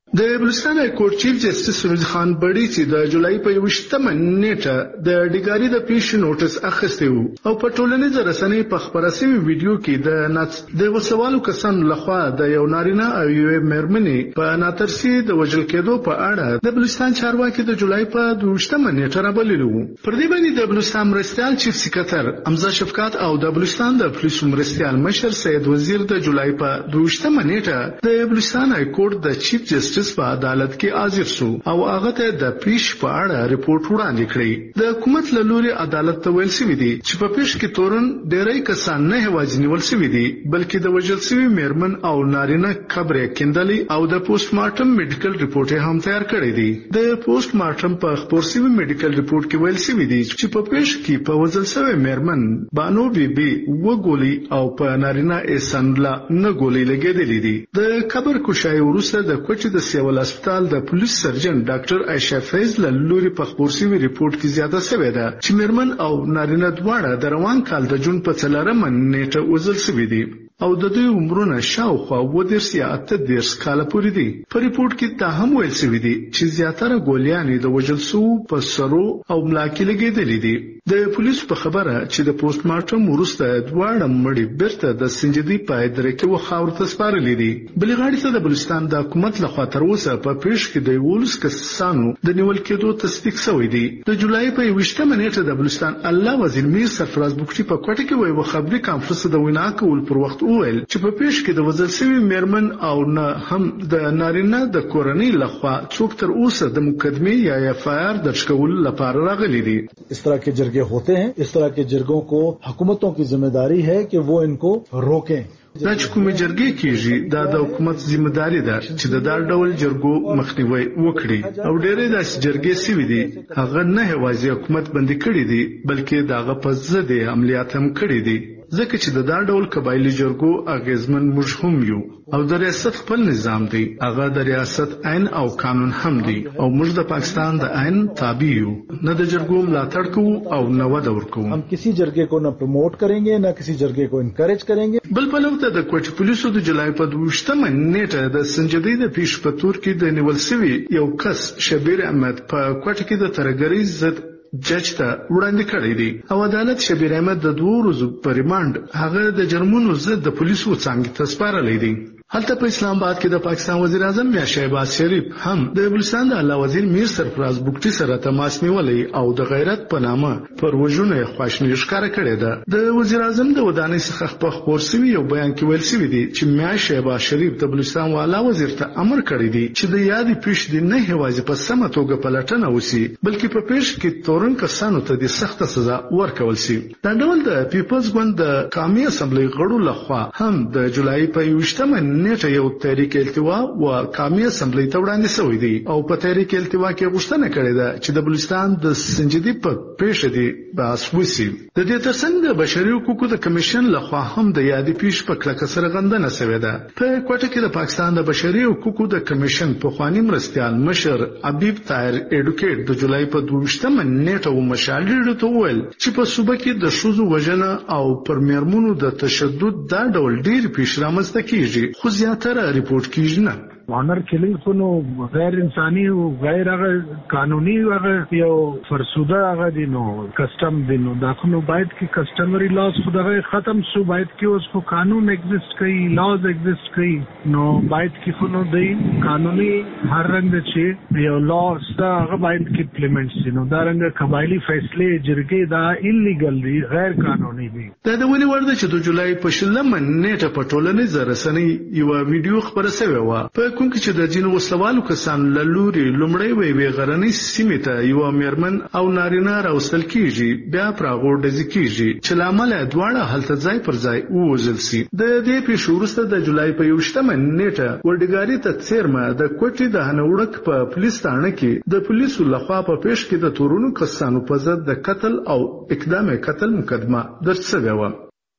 د بلوچستان های کورټ چیف جسټس فیروز خان بړي چې د جولای په یوشتمه نیټه د ډیګاری د پیش نوټس اخیستی وو او په ټولنیزو رسنیو په خبره شوی ویډیو کې د ناڅ د وسوالو کسانو لخوا د یو نارینه او یو مېرمنې په ناترسي د وژل کېدو په اړه د بلوچستان چارواکي د جولای په دوشتمه نیټه رابللي وو. پر دې باندې د بلوچستان مرستیال چیف سکرټر حمزه شفقات او د بلوچستان د پولیسو مرستیال مشر سید وزیر د جولای په دوشتمه نیټه د بلوچستان های کورټ د چیف جسټس په عدالت کې حاضر شو او هغه ته د پیش په اړه ریپورت وړاندې کړی. د حکومت له لوري عدالت ته ویل شوی دی چې په پیش کې تورن ډېری کسان نه هواځي نیول شوی دي بلکې د وژل شوی مېرمن او نارینه قبر کیندلي او د پوسټ مارټم میډیکل ریپورت هم تیار کړی دی. د پوسټ مارټم په خبر شوی میډیکل ریپورت کې ویل شوی دی چې په پیش کې په وژل شوی مېرمن بانو بي بي و ګولي او په نارینه احسان الله نه ګولي لګېدلې دي. د قبر کوشای وروسته د کوچ د سیول هسپتال د پولیس سرجن ډاکټر عائشہ فیض له لوري په خبر شوی ریپورت کې زیاته شوې ده چې مېرمن او نارینه دواړه د روان کال د جون په څلورمه نیټه وژل شوي دي او د دوی عمرونه شاوخوا اووه دېرش یا اته دېرش کاله پورې دي. په ریپورت کې دا هم ویل شوي دي چې زیاتره ګولیانې د وژل شوو په سرو او ملا کې لګېدلې دي. د پولیسو په خبره چې د پوسټ مارټم وروسته دواړه مړي بیرته د سنجدي په اداره کې و خاورو ته سپارلې دي. بلې غاړې ته د بلوچستان د حکومت لخوا تر اوسه په پیش کې د یولس کسانو د نیول کېدو تصدیق شوی دی. د جولای په یوشتمه نیټه د بلوچستان الله وزیر میر سرفراز بوکټي په کوټه کې وایي خبري کانفرنس د وینا کول پر وخت وویل چې په پیش کې د وژل شوی مېرمن او نه هم د نارینه د کورنۍ لخوا څوک تر اوسه د مقدمه یا اف آی آر درج کول لپاره راغلي دي. इस तरह के जरगे होते हैं. इस तरह के जरगों को हुकूमतों की जिम्मेदारी है कि वो इनको रोकें. دا چې کومې جرګې کیږي دا د حکومت ذمہداري ده چې د دار ډول جرګو مخنیوي وکړي او ډېرې داسې جرګې سوي دي هغه نه هوازي حکومت بندي کړي دي بلکې داغه په ضد عملیات هم کړي دي ځکه چې د دار ډول قبایلی جرګو اغیزمن موږ هم یو او د ریاست خپل نظام دی هغه د ریاست عین او قانون هم دی او موږ د پاکستان د عین تابع یو نه د جرګو ملاتړ کوو او نه وده ورکوو. हम किसी जरगे को न प्रमोट करेंगे न किसी जरगे को इनकरेज करेंगे. بل په لور د کوټ پولیسو د جولای په دوشتمه نیټه د سنجدي د پیش په تور کې د نیول شوی یو کس شبیر احمد په کوټ کې د ترګری ضد جج ته وړاندې کړی دی او عدالت شبیر احمد د دوه ورځو په ریماند هغه د جرمونو ضد د پولیسو څنګه تسپارلې دي. هلته په اسلام آباد کې د پاکستان وزیر اعظم میا شهباز شریف هم د بلوچستان د اعلی وزیر میر سرفراز بوکټي سره تماس نیولې او د غیرت په نامه پر وژنو خواشنی ښکارا کړې ده. د وزیر اعظم د ودانۍ څخه په خبر شوی یو بیان کې ویل شوی دی چې میا شهباز شریف د بلوچستان والا وزیر ته امر کړی دی چې د یادې پیښ دی نه هوازي په سمه توګه پلټنه وسی بلکې په پیښ کې تورن کسانو ته د سخت سزا ورکول شي. دا ډول د پیپلز ګوند د قومي اسمبلی غړو لخوا هم د جولای په یوشتمه نیټه یو تحریک التوا و قومي اسمبلی ته وړاندې شوی دی او په تحریک التوا کې غوښتنه کړې ده چې د بلوچستان د سنجدي په پیښه دی بحث وشي. د دې ترڅنګ د بشري حقوقو د کمیشن لخوا هم د یادې پیښ په کلکه سره غندنه شوې ده. په کوټه کې د پاکستان د بشري حقوقو د کمیشن په خواني مرستيال مشر حبیب طاهر اډوکیټ د جولای په دوشتمه نیټه و مشالډ ته وویل چې په صوبه کې د شوزو وژنه او پر میرمنو د تشدد دا ډول ډیر پیښ رامنځته کیږي خو زیاتره ریپورت کیږي نه. ऑनर किलिंग को नो गैर इंसानी गैर अगर कानूनी अगर यो फरसुदा अगर दिनो कस्टम दिनो दाखनो बाइट की कस्टमरी लॉज खुद अगर खत्म सु बाइट की उसको कानून एग्जिस्ट कई लॉज एग्जिस्ट कई नो बाइट की खुनो दई कानूनी हर रंग छे यो लॉज दा अगर बाइट की इम्प्लीमेंट्स दिनो दा रंग कबायली फैसले जरगे दा इलीगल दी गैर कानूनी दी. دا د ونی ورده چې د جولای په شلمه نیټه په ټولنیزه رسنۍ یو ویډیو خبره شوی و کوم چې د جنو وسلوالو کسان لوري لمړی وی وی غرنۍ سیمه ته یو مېرمن او نارینه راوستل کیږي بیا پراغور د ځکیږي چې لامل دواړه هلته ځای پر ځای ووزل سي. د دې پیښو وروسته د جولای په یوشتمه نیټه ورډګاری ته څیرمه د کوټي د هنوړک په پولیس تانه کې د پولیسو لخوا په پیښ کې د تورونو کسانو په ضد د قتل او اقدام قتل مقدمه درج شوې و.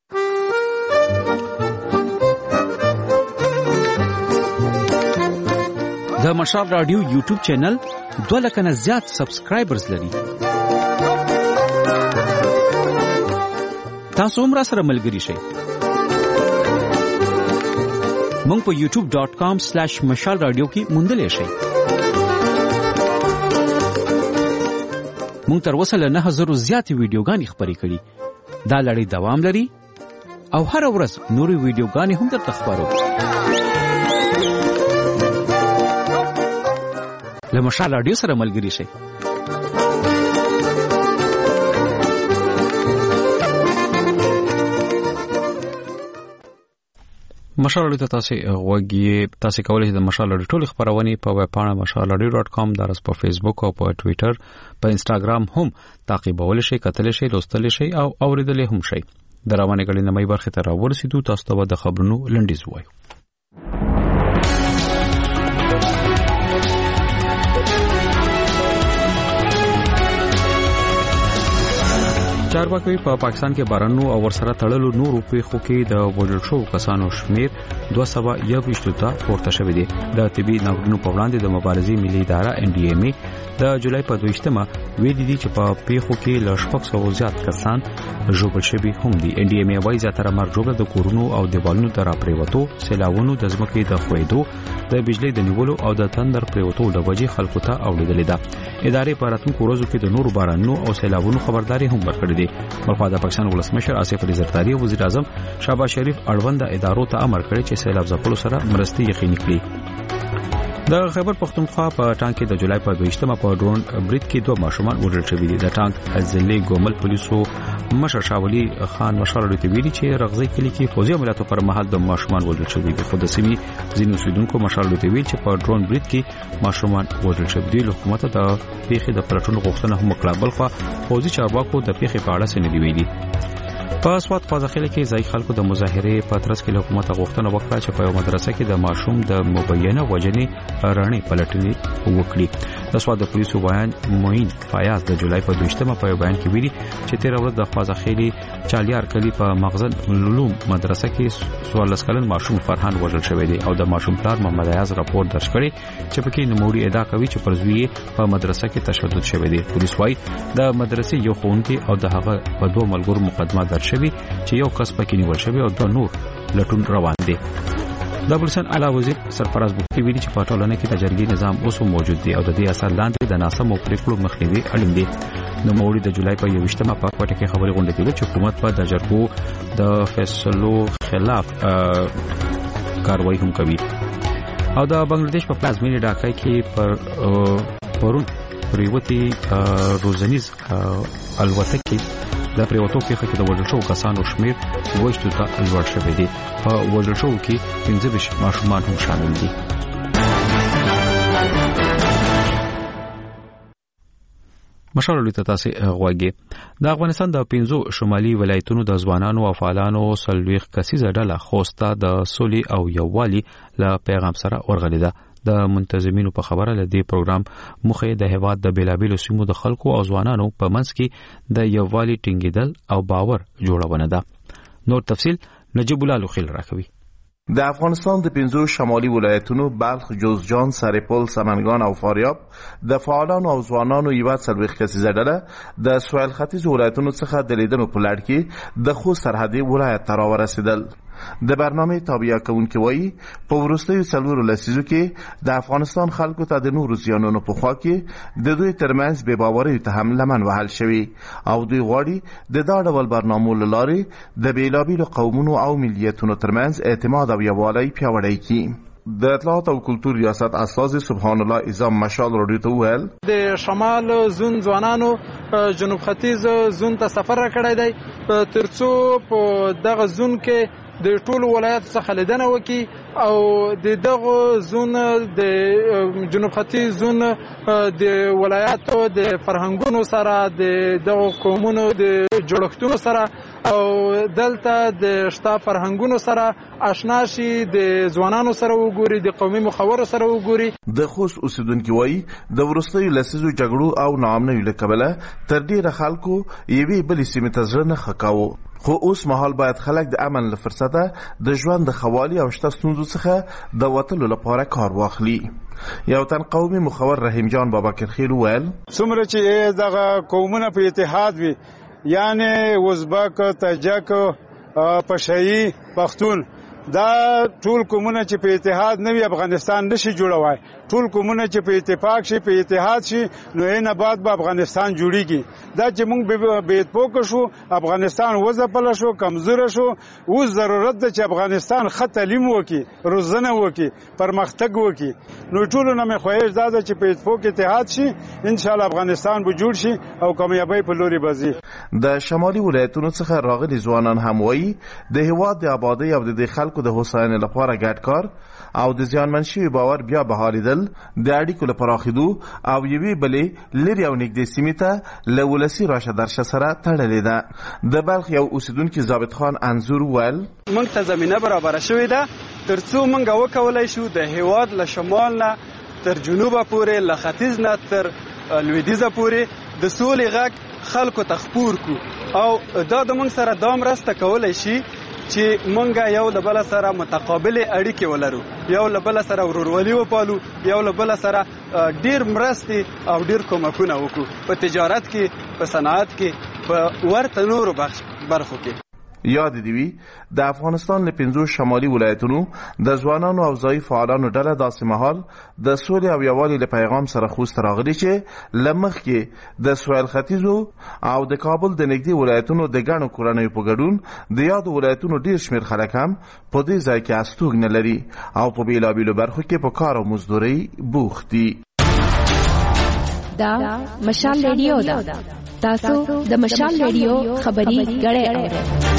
د مشال رادیو یوټیوب چینل دوه لک نه زیات سبسکرایبرز لري. تاسو هم را سره ملګری شئ. مونږ په یوټیوب ډاٹ کام سلیش مشال رادیو کې موندلې شئ. مونږ تر اوسه له نه هزار زیاتې ویډیوګانې خپرې کړي. دا لړۍ دوام لري او هر ورځ نورې ویډیوګانې هم درته خپرو. له مشال رادیو سره ملګري شئ. مشال رادیو ته تاسو غوږی تاسو کولای شئ د مشال رادیو ټول خبرونه په ویب پاڼه مشال رادیو ډاٹ کام درس په فیسبوک او په ټوئیټر په انستګرام هم تعقیبول شئ، کتل شئ، لوستل شئ او اوریدل هم شئ. دروازه کړي نه مې برخه ته راورسېدو. تاسو ته د خبرونو لنډیز وایو. چارواکي په پا پاکستان کې بارانو او ورسره تړلو نورو پیښو کې د وژل شو کسانو شمیر دوه سوه یوویشت ته پورته شوی دی. د طبي ناورینونو په وړاندې د مبارزې ملي اداره ان ډي ام ای د جولای په دویشتمه ویلي دي چې په پیښو کې ل شپږ سوه زیات کسان ژوبل شوي هم دي. ان ډي ام ای وايي زیاتره مرګ ژوبل د کورونو او دیوالونو تر پریوتو، سیلاوونو د ځمکې د خوېدو، د بجلی د نیولو او د تندر پریوتو د وجې خلکو ته اوریدلې ده. ادارې په راتلونکو ورځو کې د نورو بارانونو او سیلاوونو خبرداري هم ورکړې ده. مرخوا د پاکستان ولسمشر آصف علي زرداری او وزیر اعظم شهباز شریف اړوند ادارو ته امر کړی چې سیلاب ځپلو سره مرستې یقیني کړي. د خیبر پختونخوا په ټانک کې د جولای په دویشتمه په ډرون برید کې دوه ماشومان وژل شوي دي. د ټانک ضلع ګومل پولیسو مشر شاولي خان مشال رته ویلي چې رغزي کلی کې فوجي عملیاتو پر مهال د ماشومان وژل شوي دي. خو د سیمې ځینو اوسیدونکو مشال رته ویل چې په ډرون برید کې ماشومان وژل شوي دي. حکومت د پیښې د پلټونو غوښتنه هم وکړه، بلخو فوجي چارواکو د پیښې په اړه څه نه دی ویلي. په سواد خوازخیل کې ځای خلکو د مظاهره په ترڅ کې حکومت غوښتنه وکړه چې په یو مدرسه کې د ماشوم د مبینه وجنې رڼې پلټنې وکړي. د سواد د پولیسو بیان موین فیاض د جولای په دویشتمه په بیان کې ویلي چې تیر ورځ د خوازخیل چالیار کلی په مغزن علوم مدرسه کې څوارلس کلن ماشوم فرحان وژل شوی دی او د ماشوم پلار محمد ایاز راپور درج کړی چې پکې نوموړي ادعا کوي چې پر زوی په مدرسه کې تشدد شوی دی. پولیس وايي د مدرسې یو ښوونکی او د هغه په دوه ملګرو مقدمه درج شوی چې یو کس پکې نیول شوی او دوه نور لټون روان دي. د بلوچستان اعلی وزیر سرفراز بوختي ویلي چې په ټولنه کې د جرګې نظام اوس موجود دی او د دې اثر لاندې د ناسمو پریکړو مخنیوي اړین دی. نو موړي د جولای په یوویشتمه په کوټه کې خبري غونډه کړې چې حکومت په د جرګو د فیصلو خلاف کاروایی هم کوي. او د بنگلاديش په پلازمینې ډاکا کې پر پرون پریوتی روزنیز الوتکې د پریوتو کې خکې د وژل شو کسانو شمیر وښتو ته لوړ شوی دی. په وژل شو کې پنځه ویشت ماشومان هم شامل دي. مشال رادیو ته تاسو غوږی. د افغانستان د پنځو شمالي ولایتونو د ځوانانو او فعالانو سلويخ کسیزه ډله خوسته د سولې او یووالي له پیغام سره ورغلې ده. د منتظمینو په خبره لدی پروګرام مخه د هواد د بیلابیلو سیمو د خلکو او ځوانانو په منځ کې د یووالي ټینګیدل او باور جوړونه ده. نور تفصیل نجیب الله لوخیل راکوي. د افغانستان د پنځو شمالي ولایتونو بلخ، جوزجان، سرپل، سمنګان او فاریاب د فعالانو او ځوانانو یو څلويخ کسیزه ډله د سویل ختیځ ولایتونو څخه د لیدنو په لړ کې د خو سرحدي ولایت ته راورسېدل. د برنامه تابع کوونکي وایي په ورستیو څلورو لسیزو کې د افغانستان خلکو ته د نورو زیانونو په خوا کې د دوی ترمنځ بې باورۍ ته هم لمن وهل شوي او دوی غواړي د دا ډول برنامو له لارې د بېلابېلو قومونو او ملیتونو ترمنځ اعتماد او یووالی پیاوړی کړي. د اطلاعات او کلتور ریاست استاذ سبحان الله اعظم مشال رادیو ته ویل د شمال زون ځوانانو جنوب ختیځ زون ته سفر کړی دی ترڅو په دغه زون کې د ټولو ولایت څخه لیدنه وکړي او د دغه زون د جنوب ختیځ زون د ولایاتو د فرهنګونو سره د دغه قومونو د جوړښتونو سره او دلته د شته فرهنګونو سره آشنا شي، د ځوانانو سره وګوري، د قومي مخورو سره وګوري. د خوست اوسیدونکو وایي د ورستیو لسیزو جګړو او ناامنۍ له کبله تر ډیره خلکو یوې بلې سیمې ته زړه نه ښه کاوه، خو اوس مهال باید خلک د امن له فرصته د ژوند د خوالي او شته ستونزو څخه د وتلو لپاره کار واخلي. یو تن قومي مخور رحیم جان بابکر خیل ویل څومره چې دغه قومونه په اتحاد وي، یعنی ازبک، تاجک، پشاهي، پښتون، دا ټول کومونه چې په اتحاد نوي افغانستان نشي جوړوي ټول کومونه چې په اتفاق شي په اتحاد شي نو نه بعد به افغانستان جوړیږي دا چې موږ به اتفاق شو افغانستان وځپل شو کمزور شو او ضرورت ده چې افغانستان خط تعلیم وکي روزنه وکي پرمختګ وکي نو ټول نه مې خواهش ده چې په اتفاق اتحاد شي ان شاء الله افغانستان به جوړ شي او کامیابی په لوري بځي. د شمالي ولایتونو څخه راغلي ځوانان هم وایي د هیواد د آبادی او د خلکو د هوساینې لپاره ګډ کار او د زیانمن شوي باور بیا بحالیدل د اړیکو لپاره پراخېدو او یوې بلې لرې او نږدې سیمې ته له ولسي راشه درشه سره تړلې ده. د بلخ یو اوسیدونکي ضابط خان انځور وویل موږ ته زمینه برابره شوې ده تر څو موږ وکولی شو د هیواد له شمال نه تر جنوبه پورې له ختیځ نه تر لویدیځه پورې د سولې غږ خلکو ته خپور کړو او دا د موږ سره دا مرسته کولی شي چې مونږه یو له بل سره متقابل اړیکې ولرو یو له بل سره ورورولي وپالو یو له بل سره ډیر مرستې او ډیر کومکونه وکړو په تجارت کې په صنعت کې په ورته نورو برخو کې. یاد دی وی د افغانستان له پنځو شمالي ولایتونو د ځوانانو او ځای فعالانو ډله داسې مهال د سولې او یووالي له پیغام سره خوست راغلي چې لمخ کې د سویل ختیځو او د کابل د نږدې ولایتونو د ګڼو کورنیو په ګډون د یاد ولایتونو ډیر شمیر خلک هم په دې ځای کې استوګ نه لري او په بیلابیلو برخو کې په کار او مزدوري بوخت دي. دا مشال ریډیو ده تاسو د مشال ریډیو خبري غړې اورئ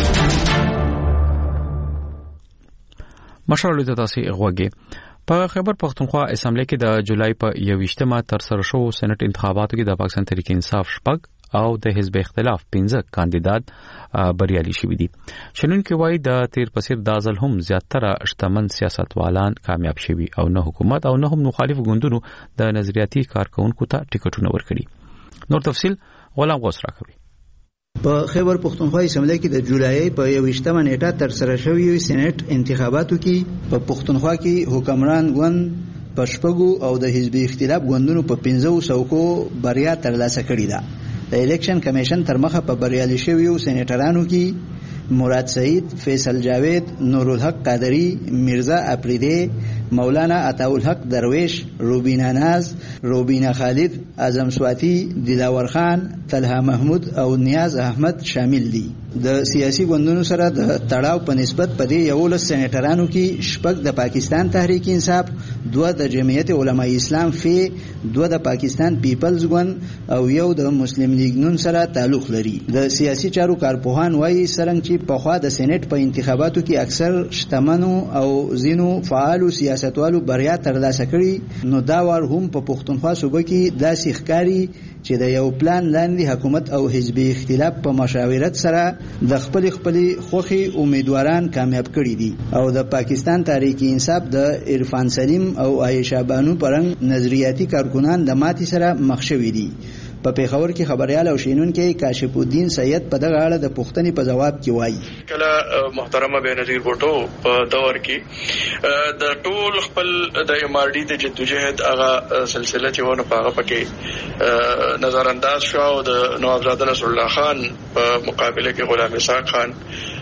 مشال ریډیو تاسو غوږی په خیبر پختونخوا اسمبلی کې د جولای په یوویشتمه تر سره شو سېنات انتخاباتو کې د پاکستان تحریک انصاف شپږ او د حزب اختلاف پنځه کاندیدات بریالي شوي دي. شنونکي وایي د تیر پسیر د ځل هم زیاتره شتمن سیاستوالان کامیاب شوي او نه حکومت او نه هم مخالف ګوندونو د نظریاتي کارکونکو ته ټیکټونه ورکړي. نور تفصيل غلام غوث راکوي. په خیبر پختونخوا اسمبلی کې د جولای په یوویشتمه نیټه تر سره شوی سېنات انتخاباتو کې په پختونخوا کې حکمران ګوند په شپږو او د حزب اختلاف ګوندونو په پنځو څوکو بریا ترلاسه کړې ده. د الیکشن کمیشن تر مخه په بریالي شویو سېنیټرانو کې مراد سعید، فیصل جاوید، نورالحق قادری، میرزا اپریدی، مولانا عطاالحق درویش، روبینا ناز، روبینا خالد، اعظم سواتی، دلاور خان، طلحه محمود او نیاز احمد شامل دي. د سیاسي ګوندونو سره د تړاو په نسبت په دې یولس سېنیټرانو کې شپږ د پاکستان تحریک انصاف، دوه د جمعیت علماء اسلام فی، دوه د پاکستان پیپلز ګوند او یو د مسلم لیگ نون سره تعلق لري. د سیاسي چارو کارپوهان وایي څرنګه چې په خوا د سېنات په انتخاباتو کې اکثر شتمنو او زینو فعالو سیاستوالو بریا ترلاسه کړي نو دا وار هم په پښتونخوا صوبه کې داسې ښکاري چې د یو پلان لاندې حکومت او حزب اختلاف په مشاورت سره د خپل خپل خوخي امیدواران کامیاب کړي دي او د پاکستان تحریک انصاف د عرفان سلیم او عائشہ بانو پرنګ نظریاتي کارکنان د ماتي سره مخ شوي دي. په پیښور کې خبريال او شینونکو کاشف الدین سید په دغه اړه د پوښتنې په جواب کې وایي کله محترمه بنظیر بوټو په دور کې د ټول خپل د ام ار ډي د جدوجہد هغه سلسله چې ونه پاغه پکې نظر انداز شو او د نوابزاده نصر الله خان په مقابله کې غلام اسحاق خان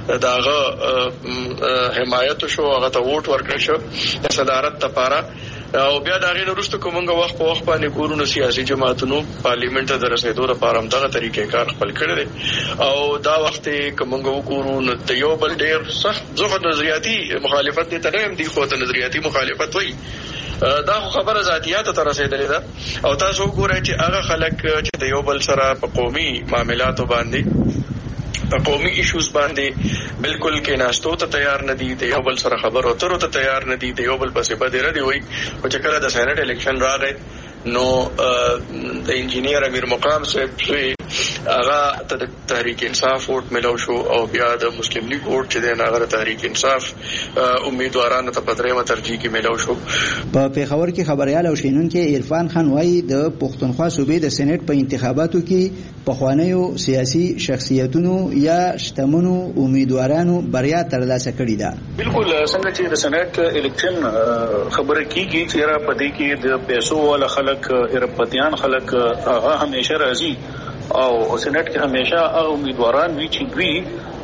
داغه حمایت شو هغه ته ووټ ورکړ شو د صدارت لپاره او بیا دا غیر وروسته کومه وخت په وخت باندې ګورونو سیاسي جماعتونو پارلیمنت ته رسیدو لپاره هم دغه طریقې کار خپل کړی او دا وخت کومه وګورو نو ته یو بل ډیر سخت ځخه نظریاتي مخالفت دي ته هم دي خو ته نظریاتي مخالفت وای دا خبره ذاتیات ته رسیدلې ده او تاسو وګورئ چې هغه خلک چې د یو بل سره په قومي معاملاتو باندې په قومي ایشوز باندې بالکل کې ناشتو ته تیار نه دي د یو بل سره خبرو اترو ته تیار نه دي د یو بل پسې بده ردی وي او چې کله د سېنات الیکشن راغی نو د انجینیر امیر مقام صاحب هغه ته تحریک انصاف ووټ ملو شو او بیا د مسلم لیگ ووټ چې د هغه تحریک انصاف امیدوارانو ته په درېمه ترجیح کې ملو شو. په پیښور کې خبريال او شینونکو عرفان خان وایي د پښتونخوا صوبې د سېنات په انتخاباتو کې په خوانیو سیاسي شخصیتونو یا شتمنو امیدوارانو بریا ترلاسه کړې ده. بالکل څنګه چې د سېنات الیکشن خبره کیږي چې را پدې کې د پیسو ولا خلک ارپتيان خلک هغه همیشه راځي او سېنات کې همیشه هغه امیدواران وی چې دوی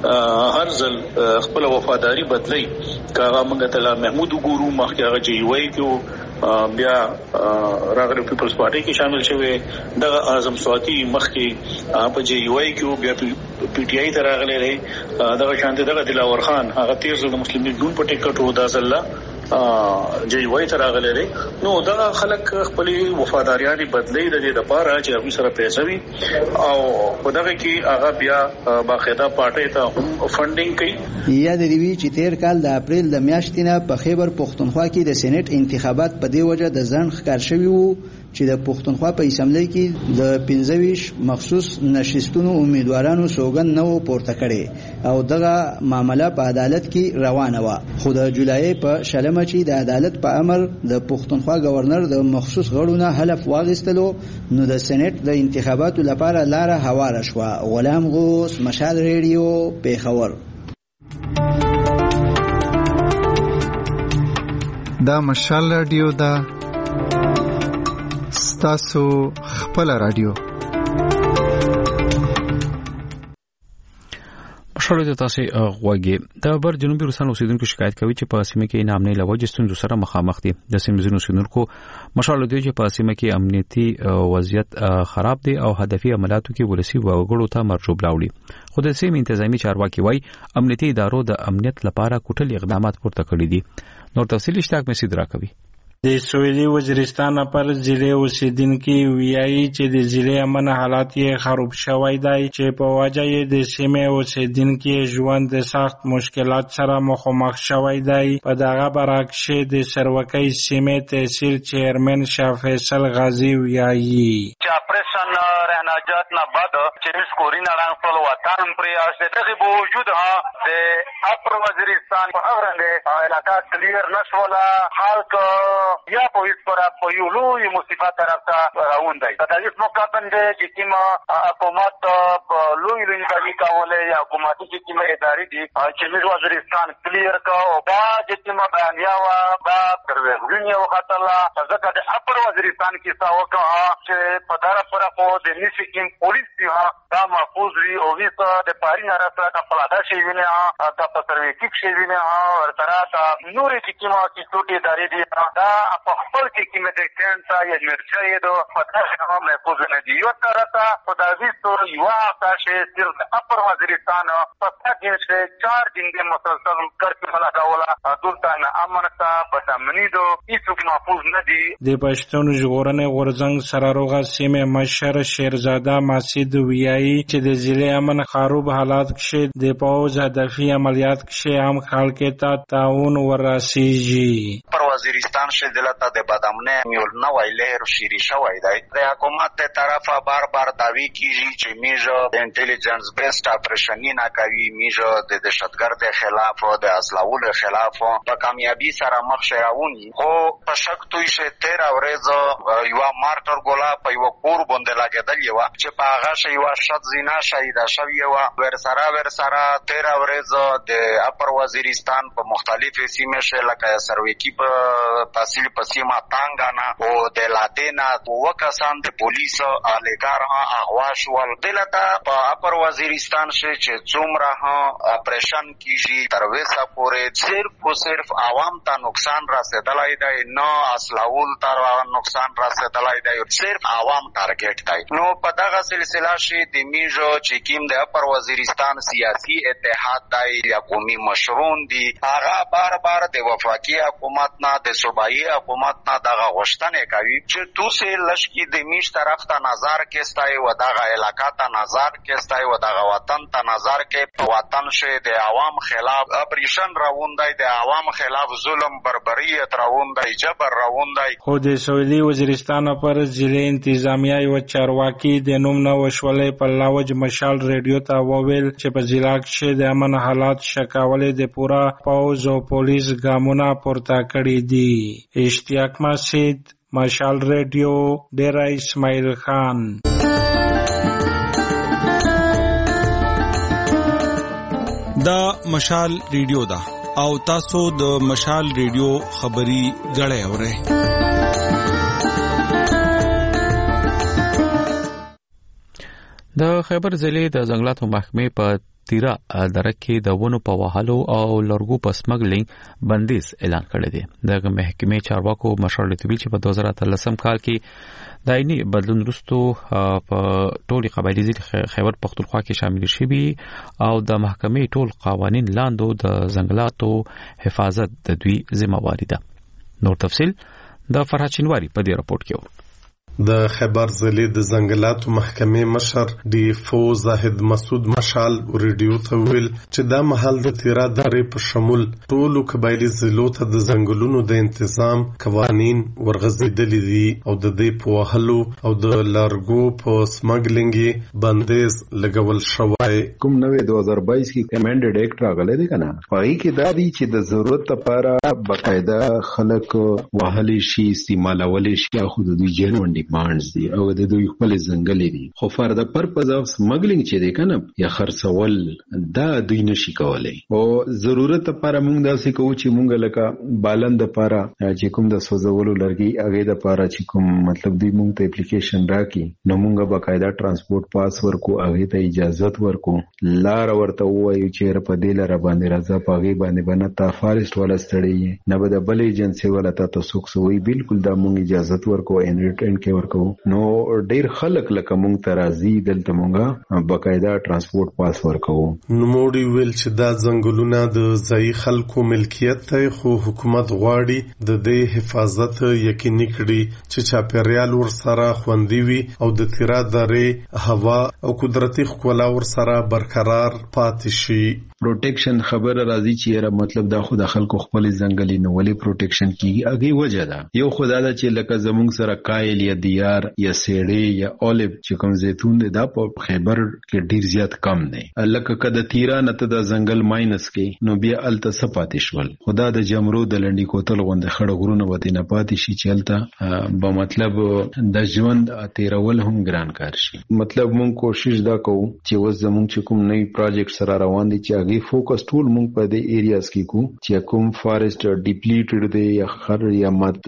هر ځل خپل وفاداری بدلی کاغه موږ ته محمود ګورو مخکې هغه جی وای کې بیا راغلی پیپلز پارټي کې شامل شوی د اعظم سواتی مخکې په جی وای کې بیا پی ټی آی ته راغلی دی دغه شانته دغه دلاور خان هغه تیر ځل د مسلم لیگ ګوند په ټیکټ و د ځله جی وای ته راغلی دی نو دغه خلک خپل وفاداریان بدلی د دې لپاره چې هغه سره پیسې وي او په دغه کې هغه بیا باقاعده پارټي ته فندینګ کوي. یا د ریوی چې تیر کال د اپریل د میاشتې نه په خیبر پښتونخوا کې د سېنات انتخابات په دی وجه د ځان ښکار شوی وو چې د پښتونخوا په اسمبلی کې د پنځه ویشت مخصوص نشستونو امیدوارانو سوګند نه و پورته کړي او دغه معاملې په عدالت کې روانه و خو د جولای په شلمه چې د عدالت په امر د پښتونخوا گورنر د مخصوص غړو نه حلف واغستلو نو د سېنات د انتخاباتو لپاره لار هواره شو. غلام غوث، مشال ریډیو، پیښور. دا مشال رادیو دا ستاسو خپل رادیو. مشال د تاسو غوږی د بر جنوبي روسان اوسیدونکو شکایت کوي چې په سیمه کې نامنې لوجه ستونزو سره مخامخ دي. د سیمې ځینو اوسیدونکو مشال دوی چې په سیمه کې امنیتي وضعیت خراب دي او هدفي عملیاتو کې ولسی وګړو ته مرجوب لاوړي. خو د سیمې انتظامی چارواکي وایي امنیتي ادارو د امنیت لپاره کوټل اقدامات پورته کړي دي. نور تفصیل اشتراک مې سید راکوي. د سویلي وزیرستان پر ضلع اوسیدونکو ویایي چې د ضلع امن حالات یې خراب شوی دی چې په وجه یې د سیمې اوسیدونکو ژوند د سخت مشکلات سره مخامخ شوی دی. په دغه برعکس د سروکۍ سیمې تحصیل چیرمن شاه فیصل غازی ویایي چې اپریشن رهناجات نه بعد چې سکورین اړه خپل وطن پرې استه دغه باوجود ها د اپر وزیرستان په هغه رنګه علاقه کلیر نشولا حال کو یا په هیڅ پر په یو لوی مصیبت طرف ته روان دی. دا هیڅ موقع باندې چې کوم حکومت لوی لوی کاري کوله یا حکومتي چې کوم ادارې دي چې موږ وزیرستان کلیر کا او دا چې کوم بیانیا وا دا ترویجونی وختلا ځکه د اپر وزیرستان کې تاو کا چې په دار پر په د نشکین پولیس دی دا محفوظ وي او ویسا د پاری نه راځه د پلادا شي ویني د پسروي کې شي ویني او تر تا نورې چې کوم چې ټوټي ادارې دي دا په خپل کې کومه د کینټا یا مرچې دو پدې هم محفوظ نه دي. یو تر تا په داسې ستوري یو تاسو صرف اپر وزیرستان په تاګین چې چار دن د مسلسل کړکې ملا کاوله دلته نه امنتا بدامنی دو هیڅ محفوظ نه دي. د پښتون ژغورنې غورځنګ سراروغه سیمه مشر شیرزاده مسعود ویایي چې د ضلع امن خراب حالات کې د پوز هدفي عملیات کې هم خلک ته تعاون ورسیږي. پر وزیرستان شه دلته د بدامنه یو نوې لهر شيري شوی دی. د حکومت ته طرفه بار بار داوی کیږي چې میجه د انټيليجنس بیسډ اپریشن نه کوي، میجه د دهشتګرد خلاف او د اسلحو خلاف په کامیابی سره مخ شراونی. خو په شک توي شه تیر ورځ یو مارټر ګولا په یو کور باندې لاګدل یو چې په هغه شی یو شت زینا شهید شوی و. ور سره ور سره تیر ورځ د اپر وزیرستان په مختلفو سیمو شه لکه سرویکی په تحصیل پسیما تانګانا او د لادینا وکسان د پولیس الګار ها اغوا شول. دلته په اپر وزیرستان شه چې څومره ها اپریشن کیږي تر وسه پورې صرف او صرف عوام ته نقصان رسیدلای دی، نه اصلاول تر نقصان رسیدلای دی، صرف عوام ټارګټ دی. نو په دغه سلسله شه د میجو چې کیم د اپر وزیرستان سیاسي اتحاد دی یا قومي مشرون دی هغه بار بار د وفاقي حکومت نه د صوبایي حکومت نه دغه غوښتنه کوي چې توسه لشکې د میش طرف ته نظر کېستای و دغه علاقه ته نظر کېستای و دغه وطن ته نظر کې په وطن شه د عوام خلاف اپریشن راوندای، د عوام خلاف ظلم بربریت راوندای، جبر راوندای. خو د سویلي وزیرستان پر ضلع انتظامیه یو چارواکي د نوم نه وشولې په لاوج مشال ریډیو ته وویل چې په ضلع کې د امن حالات شکاولې د پورا پوز او پولیس ګامونه پورته کړی دي. اشتیاق مسعود، مشال ریډیو، ډیرا اسماعیل خان. دا مشال ریډیو دا او تاسو د مشال ریډیو خبري غړې اورئ. د خیبر ضلع د ځنګلاتو محکمې په تیرا درکې د ونو په وهلو او لرګو په سمګلینګ بندیز اعلان کړی دی. د محکمې چارواکو مشر لتویل چې په دوه زره اتلسم کال کې دایني بدلون وروسته په ټولي قبایلی ضلع خیبر پختونخوا کې شامل شوي او د محکمې ټول قوانين لاندې د ځنګلاتو حفاظت د دوی ذمہواری ده. نور تفصيل د فرحت شینواری په دې راپورټ کې و. د خیبر ضلع د ځنګلاتو محکمې مشر ډي فو زاهد مسعود مشال ریډیو ته ویل چې دا محل د تیرا درې په شمول ټولو قبایلی ضلعو ته د ځنګلونو د تنظیم قوانين ورغځېدلي دي او د دې په وهلو او د لارګو په سمګلینګ بندیز لګول شوی. کوم نوې دوه هزار بایس کې کمانډډ اکټ راغلی دی کنه پای کې دا دي چې د ضرورت لپاره باقاعده خلک وهلي شي استعمالول شي خو د دوی جنونډي مانز دي او د دوی خپل ځنګل دي خو فار د پرپز اف سمګلینګ چې دی کنه یا خرڅول دا دوی نشي کولای او ضرورت لپاره موږ داسې کوو چې موږ لکه بالند لپاره چې کوم د سوزولو لرګي هغه د لپاره چې کوم مطلب دوی موږ ته اپلیکیشن راکې نو موږ باقاعده ترانسپورت پاس ورکو هغه ته اجازه ورکو لار ورته وایو چې په دې لار باندې راځه په هغه باندې باندې تا فارست ولا ستړي نه به د بل ایجنسی ولا تا سوکسوي بالکل دا موږ اجازه ورکو ان ریټرن کې ورکو نو ډیر خلک لکه مونږ ترازی دلته مونږه باقاعده ترانسپورت پاس ورکو. نو موډي ویل چې دا ځنګلونه د ځای خلکو ملکیت ته خو حکومت غواړي د دې حفاظت یقیني کړي چې چاپیریال ورسره خوندي وي او د تیرا درې هوا او قدرتي ښکلا ورسره برقرار پاتې شي. پروټیکشن خبر راځي چې را مطلب دا خو د خلکو خپل ځنګلي نو ولې پروټیکشن کیږي هغه وجه ده. یو خدای دا چې لکه زمونږ سره کایل یا دیار یا سیړې یا اولب چې کوم زیتون دی دا په خیبر کې ډیر زیات کم دی. لکه کده تیرا نته د ځنګل ماینس کې نو بیا الته سپاتې شول خدا د جمرو د لنډي کوتل غوند خړ غرونه وتی نه پاتې شي چې الته به مطلب د ژوند تیرول هم ګران کار شي. مطلب مونږ کوشش دا کوو چې وز زمونږ چې کوم نوی پروجیکټ سره روان دي چې هغه فوکس ټول مونږ په دې ایریاز کې کو چې کوم فارست ډیپلیټډ دی یا خر یا مات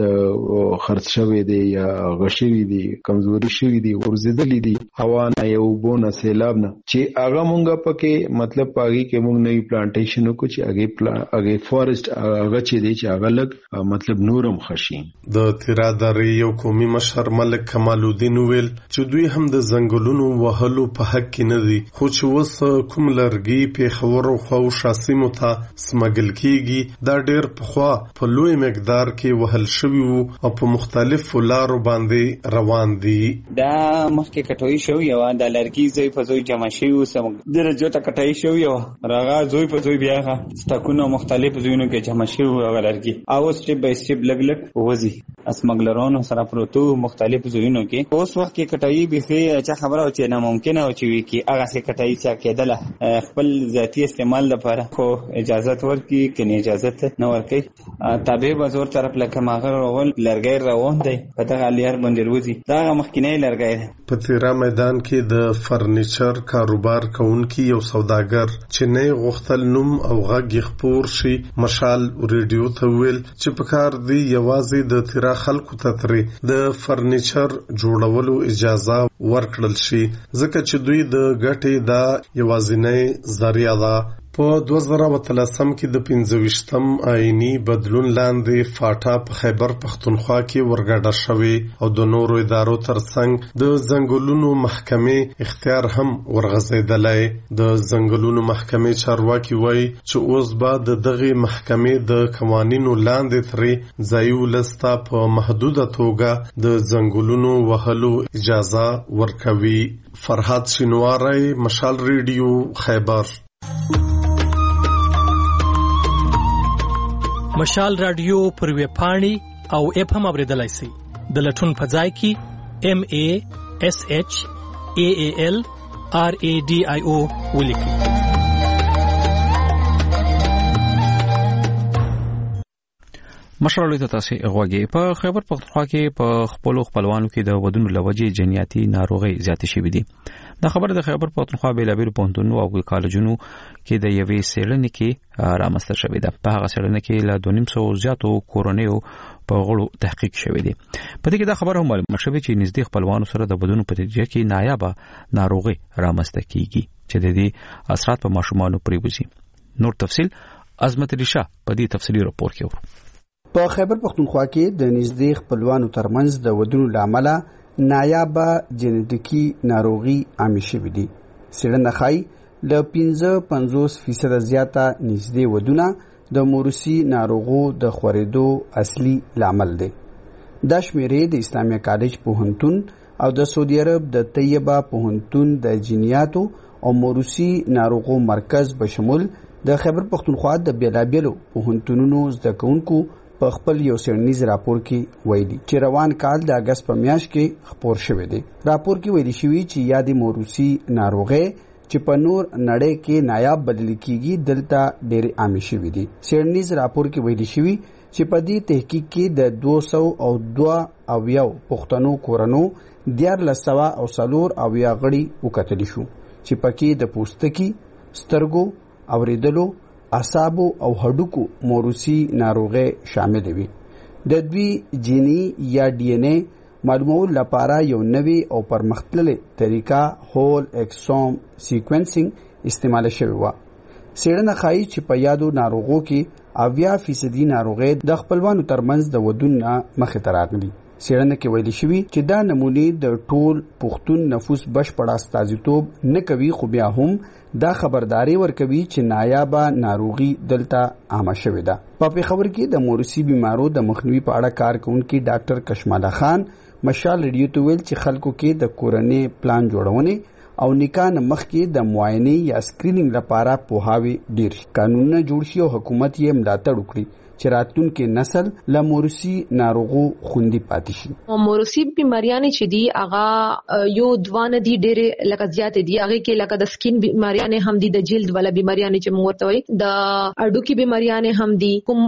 خرڅ شوی دی یا غشوي دي کمزوري شوی دي ورزيدلې دي هوا نه یو بونه سیلاب نه چې هغه مونږه پکې مطلب پاږي کې مونږ نوې پلانټیشن کو چې هغه هغه فارست هغه چې دی چې هغه لګ مطلب نورم خشي. د تیرا درې یو قومي مشر ملک کمال الدین ویل چې دوی هم د ځنګلونو وهلو په حق کې نه دي خو چې وس کوم لرګي په خبرو خو شاسمو ته سمګل کیږي دا ډېر پخوا په لوی مقدار کې وهل شوی وو او په مختلفو لارو باندې روان دي. دا مخکې کټوي شو یو د لرګي زوی په زوی جمع شوی و سم درجه ته کټای شو یو راغا زوی په زوی بیا ستکونه مختلف زوینو کې جمع شوی او لرګي او سټپ بای سټپ لګ لګ وځي اسمګلرونو سره پروتو مختلف زوینو کې اوس وخت کې کټای به چې خبره او چې ناممکن او چې وی کې هغه څه کټای چې کېدله خپل ذاتی استعمال لپاره خو اجازه ورکړي کني اجازه نه ورکړي تابع بازار طرف لکه ماغه راول لرګي روان دی په دغه الیار باندې وروزي دا مخکینه لرګي. په تیرا میدان کې د فرنیچر کاروبار کوونکی یو سوداګر چې نه غوښتل نوم او غږ خپور شي مشال ریډیو ته ویل چې په کار دی یوازې د تیرا خلکو ته ترې د فرنیچر جوړولو اجازه ورکړل شي ځکه چې دوی د ګټې دا یوازینۍ ذریعہ ده. په دوه زره اتلسم کې د پنځه ویشتم آئینی بدلون لاندې فاټا په خیبر پختونخوا کې ورګډه شوې او د نورو ادارو ترڅنګ د ځنګلونو محکمې اختیار هم ورغځېدلی. د ځنګلونو محکمې چارواکي وایي چې اوس به د دغه محکمې د قوانینو لاندې ترې ځایي ولس ته په محدوده توګه د ځنګلونو وهلو اجازه ورکوي. فرحت شینواری، مشال ریډیو، خیبر. مشال رادیو پر وی پاڼي او اپ هم اوریدلای شي د لټون په ځای کې ام ا اس اچ ا ا ال ار ا ډي آی او ولیکي. مشرالوی ته تاسو غوږی په خیبر پختونخوا کې په خپل خپلوانو کې د ودونو لوجې جنیاتي ناروغي زیات شوې دي. دا خبره د خیبر پختونخوا بیلابیل پوهنتونونو او کالجونو کې د یوې سیړنې کې رامنځته شوې ده. په هغه سیړنې کې له دوه نیم سوه زیاتو کورنیو په غړو تحقیق شوی دی. په دې کې دا خبره هم معلومه شوې چې نږدې خپلوانو سره د ودونو په نتیجه کې نایابه ناروغي رامنځته کیږي. چې د دې اثرات په ماشومانو پرې وځي. نور تفصيل عظمت ریشا په دې تفصیلی راپور کې ورو. په خیبر پختونخوا کې د نږدې خپلوانو ترمنځ د ودونو لامل نایابه جنټیکي ناروغي عامه شوې دي. څېړنه ښایي له پنځه پنځوس فیصده زیاته نږدې ودونه د موروثي ناروغو د خورېدو اصلي لامل دی. دا شمیرې د اسلامیه کالج پوهنتون او د سعودي عرب د طیبه پوهنتون د جینیاتو او موروثي ناروغو مرکز بشمول د خیبر پختونخوا د بیلابیلو پوهنتونونو زده کوونکو په خپل یو څېړنیز راپور کې ویلي چې روان کال د اگست په میاشت کې خپور شوی دی. راپور کې ویلي شوی چې یادې موروثي ناروغي چې په نور نړۍ کې نایاب بلل کېږي دلته ډېرې عامې شوې دي. څېړنیز راپور کې ویلي شوی چې په دې تحقیق کې د دوه سوه او دوه اویا پښتنو کورنو دیارلس سوه او څلور اویا غړي وکتلی شو چې پکې د پوستکي، سترګو، اوریدلو، اعصابو او هډوکو موروثي ناروغي شامل وي. د دوی جیني یا ډي ان اے معلومولو لپاره یو نوی او پرمختللې طریقه هول اکسوم سیکوینسینګ استعمال شوی و. څېړنه ښایي چې په یادو ناروغو کې اویا فیصدي ناروغي د خپلوانو ترمنځ د ودون نه مخې ته راغلي. څېړنه کې ویلي شوي چې دا نمونې د ټول پښتون نفوس بشپړ استازیتوب نه کوي، خو بیا هم دا خبرداري ورکوي چې نایابه ناروغي دلته عامه شوې ده. په پېښور کې د موروثي بیمارو د مخنیوي په اړه کار کوونکي ډاکټر کشماله خان مشال ریډیو ته ویل چې خلکو کې د کورنۍ پلان جوړونې او نکاح نه مخکې د معاینې یا سکرینینګ لپاره پوهاوی ډیر شي. قانونونه جوړ شي او حکومت یې ملاتړ وکړي چې راتلونکي نسل له موروثي ناروغو خوندي پاتې شي. موروثي بیماریاں چې دي هغه یو دوانه دي ډېر لکه زیات دي. هغه کې لکه د سکین بیماریاں هم دي، د جلد والا بیماریاں چې موږ ورته وایي، د اډوکی بیماریاں هم دي، کوم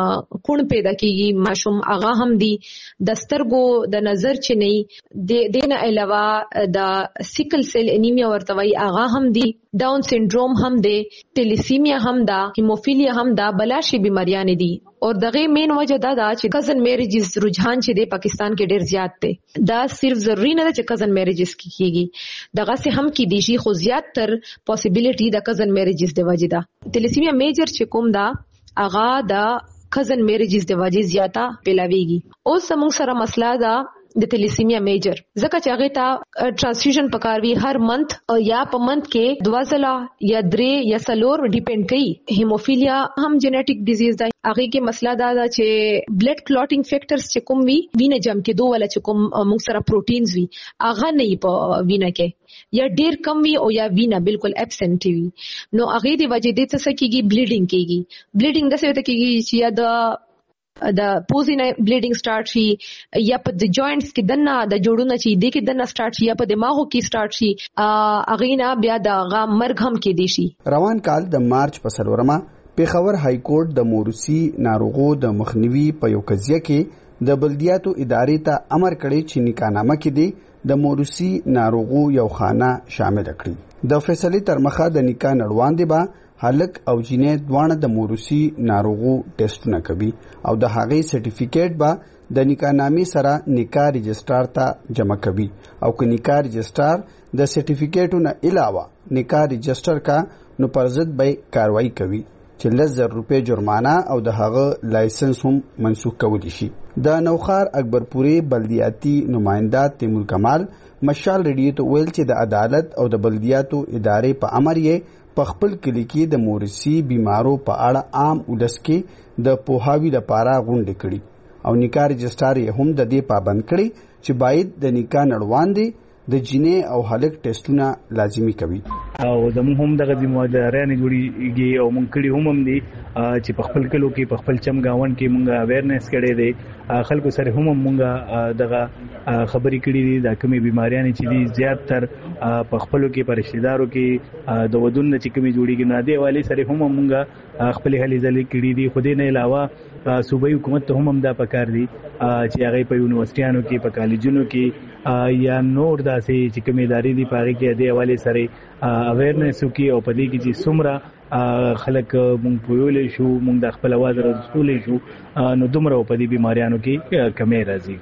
کون پیدا کیږي ماشوم هغه هم دي، د سترګو د نظر چې نه د نه علاوه د سیکل سیل انیمیا ورته وایي هغه هم دي، ډاون سنډروم هم دی، ټیلیسیمیا هم ده، هیموفیلیا هم ده، بلاشي بیماریاں دي. اور دغه مین وجه دا دا چې کزن میریجز رجحان چې د پاکستان کې ډیر زیات دی. دا صرف ضروری نه ده چې کزن میریجز کیږي، دغه سه هم کې دي شي، خو زیات تر پوسیبিলিټي د کزن میریجز دی وجه دا. ټیلیسیمیا میجر چې کوم دا اغا دا کزن میریجز دی وجه زیاته پیلاویږي. اوس موږ سره مسله دا د تلیسیمیا میجر ځکه چې هغه ته ټرانسفیوژن پکاروي هر منث یا په منث کې دوه ځله یا درې یا څلور ډیپند کوي. هیموفیلیا هم جنیټیک ډیزیز دی. هغه کې مسله دا ده چې بلډ کلوټینګ فیکټرز چې کوم وي وینه جم کې دوه ولا چې کوم موږ سره پروتینز وي هغه نه په وینه کې یا ډیر کم وي او یا وینه بالکل ابسنټ وي. نو هغه دی وجه دې څه کېږي بلیډینګ کېږي. بلیډینګ د څه ته کېږي چې یا د د پوزینه بلیډینګ سٹارټ شي یا په د جوائنټس کې دنه د جوړونه چې د کې دنه سٹارټ شي یا په دماغو کې سٹارټ شي اغینا بیا د غا مرګ هم کې دي شي. روان کال د مارچ په څلورمه پیښور های کورټ د موروثي ناروغو د مخنیوي په یو قضیه کې د بلدیاتو ادارې ته امر کړی چې نکاحنامه کې دي د موروثي ناروغو یو خانه شامل کړي. د فیصلې تر مخه د نکاح نړوان دی با هلک او جینې دوانه د موروثي ناروغو ټیسټونه کوي او د هغې سرټیفیکیټ به د نکاح نامې سره نکاح رجسټر ته جمع کوي او که نکاح رجسټر د سرټیفیکیټو نه علاوه نکاح رجسټر کا نو پر ضد به کاروایی کوي چې لس زره روپۍ جرمانه او د هغه لایسنس هم منسوخ کولی شي. د نوخار اکبرپورې بلدیاتي نماینده تیمور کمال مشال ریډیو ته ویل چې د عدالت او د بلدیاتو ادارې په امر یې په خپل کلی کې د موروثي بیمارو په اړه عام ولس کې د پوهاوي لپاره غونډې کړي او نکاح رجسټر یې هم د دې پابند کړي چې باید د نکاح نړوان دي د جینې او هلک ټیسټونه لازمي کوي. او زموږ هم دغه ذمہوارانه جوړیږي او مونږ کړي هم هم دي چې په خپل کلو کې په خپل چمګاون کې مونږه اویرنس کړي دي خلکو سره هم مونږه دغه خبرې کړي دي د کومې بیماریاں چې دي زیات تر په خپلو کې پر رشتہ دارو کې د ودون چې کومې جوړیږي نه دی والی سره هم مونږه خپل هلي ځلې کړي دي. خو دې نه علاوه صوبایي حکومت ته هم دا پکار دي چې هغه په یونیورسيټیانو کې په کالجونو کې یا نور داسې چې کومې ادارې دي پاره کې د حواله سره اویرنس وکي او په دې کې چې څومره خلک مونږ پویولې شو مونږ د خپل आवाज رسولې شو نو دومره په دې بیماریانو کې کمې راځي.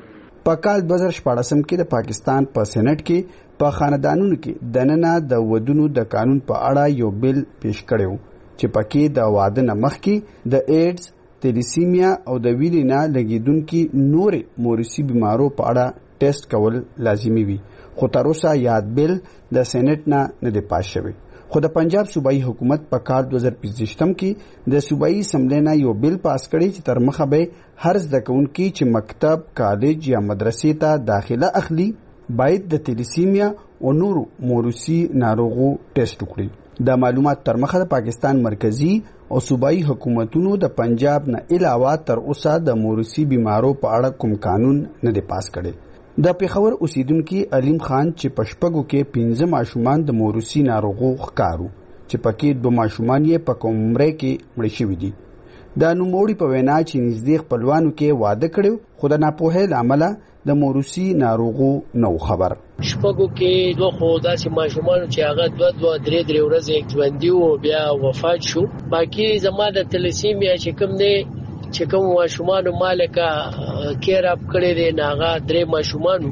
په کال دوه زره شپاړسم کې د پاکستان په سېنات کې په خاندانونو کې دننه د ودونو د قانون په اړه یو بل پیش کړو چې پکې د واده نه مخکې د ایډز، تلیسیمیا او د وینې نه لګیدونکي نورې موروثي بیمارو په اړه ټیسټ کول لازمي وي، خو تر اوسه یاد بل د سېنات نه نه دی پاس شوی. خو د پنجاب صوبایي حکومت په کال دوه زره پنځوستم کې د صوبایي اسمبلی نه یو بل پاس کړی چې تر مخه به هر زده کوونکي چې مکتب، کالج یا مدرسې ته داخله اخلي باید د تلیسیمیا او نورو موروثي ناروغو ټیسټ وکړي. د معلومات تر مخه د پاکستان مرکزی او صوبایي حکومتونو د پنجاب نه علاوه تر اوسه د موروثي بیمارو په اړه کوم قانون نه دی پاس کړی. د پیښور اوسیدونکو علیم خان چې پشپګو کې پنځه ماشومان د موروثي ناروغو ښکارو چې پکې دوه ماشومان یې په کوم عمر کې مړ شوي دي. د نوموړي په وینا چې نږدې خپلوانو کې واده کړو خو د ناپوهۍ له امله د موروثي ناروغو نو خبر. شپږو کې دوه خو داسې ماشومان چې هغه دوه دوه درې درې ورځې ژوندي وو بیا وفات شو. باقي زما د تلیسیمیا چې کوم دی چې کوم ماشومان مالکا کیر اپ کړی دی ناغه درې ماشومان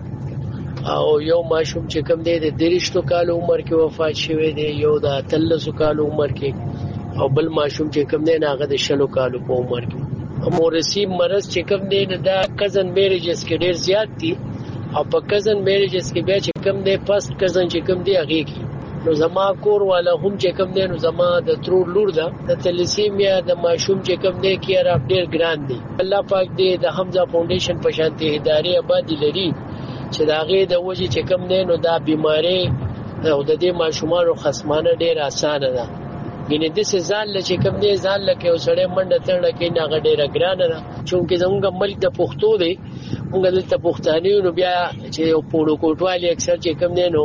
او یو ماشوم چې کوم دی د دریشتو کال عمر کې وفات شوی دی، یو د تلسو کال عمر کې او بل ماشوم چې کوم دی ناغه د شلو کال په عمر کې. موروثي مرض چې کوم دی دا کزن میریجز کې ډیر زیات دي او په کزن میریجز کې بیا چې کوم دی پست کزن چې کوم دی هغه کې نو زما کور والا هم چې کوم دی نو زما د ترور لور ده د تلیسیمیا د ماشوم چې کوم دی کیر اپ ډیر ګران دی. الله پاک دې د حمزه فاونډیشن په شانتي ادارې آبادی لري چې دا غي د وجه چې کوم دی نو دا بیماری او د دې ماشومانو خصمانه ډیر اسانه ده. ګینه د سزال چې کوم دی ځان لکه وسړې منډه تړل کې نه ډیره ګرانه ده چې زموږ ملک د پښتو دی موږ دلته پښتاني نو بیا چې پوړو کوټوالي اکثر چې کوم دی نو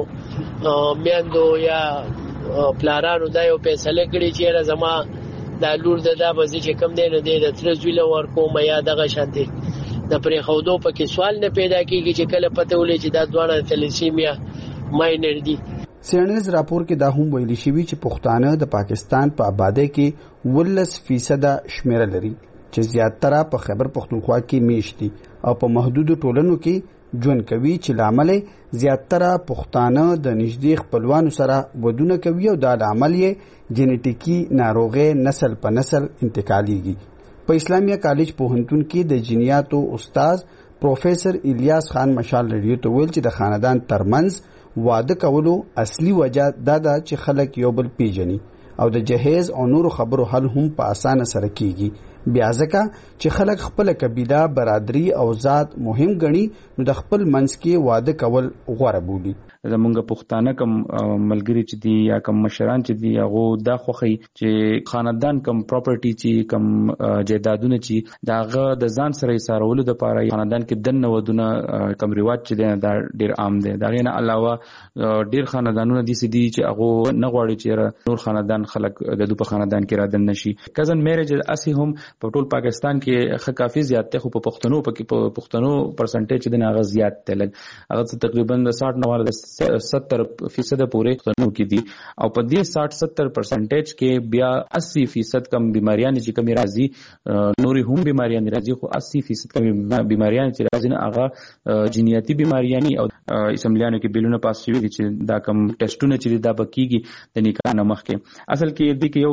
میاندو یا پلارانو دا یو فیصله کړی چې را زما د لور د دا بزی چې کم دی نه دی د ترزویل ورکو میا دغه شانتي د پرې خودو پکې سوال نه پیدا کیږي چې کله پته ولې چې دا دوه تلیسیمیا ماینر دي. سیرنز راپور کې دا هم ویلي شوی چې پښتانه د پاکستان په آبادی کې ولس فیصد شمیره لري چې زیاتره په خیبر پختونخوا کې میشت دي او په محدودو ټولنو کې ژوند کوي چې لامل زیاتره پښتانه د نږدې خپلوانو سره ودونه کوي او دا لامل یې جینټیکی ناروغي نسل په نسل انتقالیږي. په اسلامیه کالج پوهنتون کې د جینیاتو استاد پروفیسر الیاس خان مشال رادیو ته ویل چې د خاندان ترمنځ واده کولو اصلي وجہ دا ده چې خلک یو بل پیژني او د جهیز او نورو خبرو حل هم په اسانه سره کیږي. بیا ځکه چې خلک خپل قبیله، برادری او ذات مهم ګڼي نو د خپل منځ کې واده کول غوړه بولي. زمونږ پښتانه کم ملګری چې دی یا کم مشران چې دی هغه دا خوخي چې خاندان کم پراپرټي چې کم جیدادونه چې داغه د ځان سره سارولو د پاره خاندان کې دنه ودونه کم ریواج چې دی دا ډیر عام دی. دا نه علاوه ډیر خاندانونه دي چې دی چې هغه نه غواړي چې نور خاندان خلک د دوی په خاندان کې را دن نشي. کزن میریج اسی هم په ټول پاکستان کې خه کافي زیات ته خو په پښتنو په پښتنو پرسنټیج د هغه زیات تل هغه تقریبا ساठ نواله ستر فیصد پورے پښتنو کې دي او په دې ساठ ستر پرسنټیج کې بیا اسی فیصد کم بیماریاں چې کمی راځي نوري هم بیماریاں راځي خو اسی فیصد کم بیماریاں چې راځي نه هغه جینیاتي بیماریاں او اسمبلیانو کې بیلونه پاس شوي چې دا کم ټیسټونه چې دا بکیږي د نکاح نه مخکې. اصل کې دې کې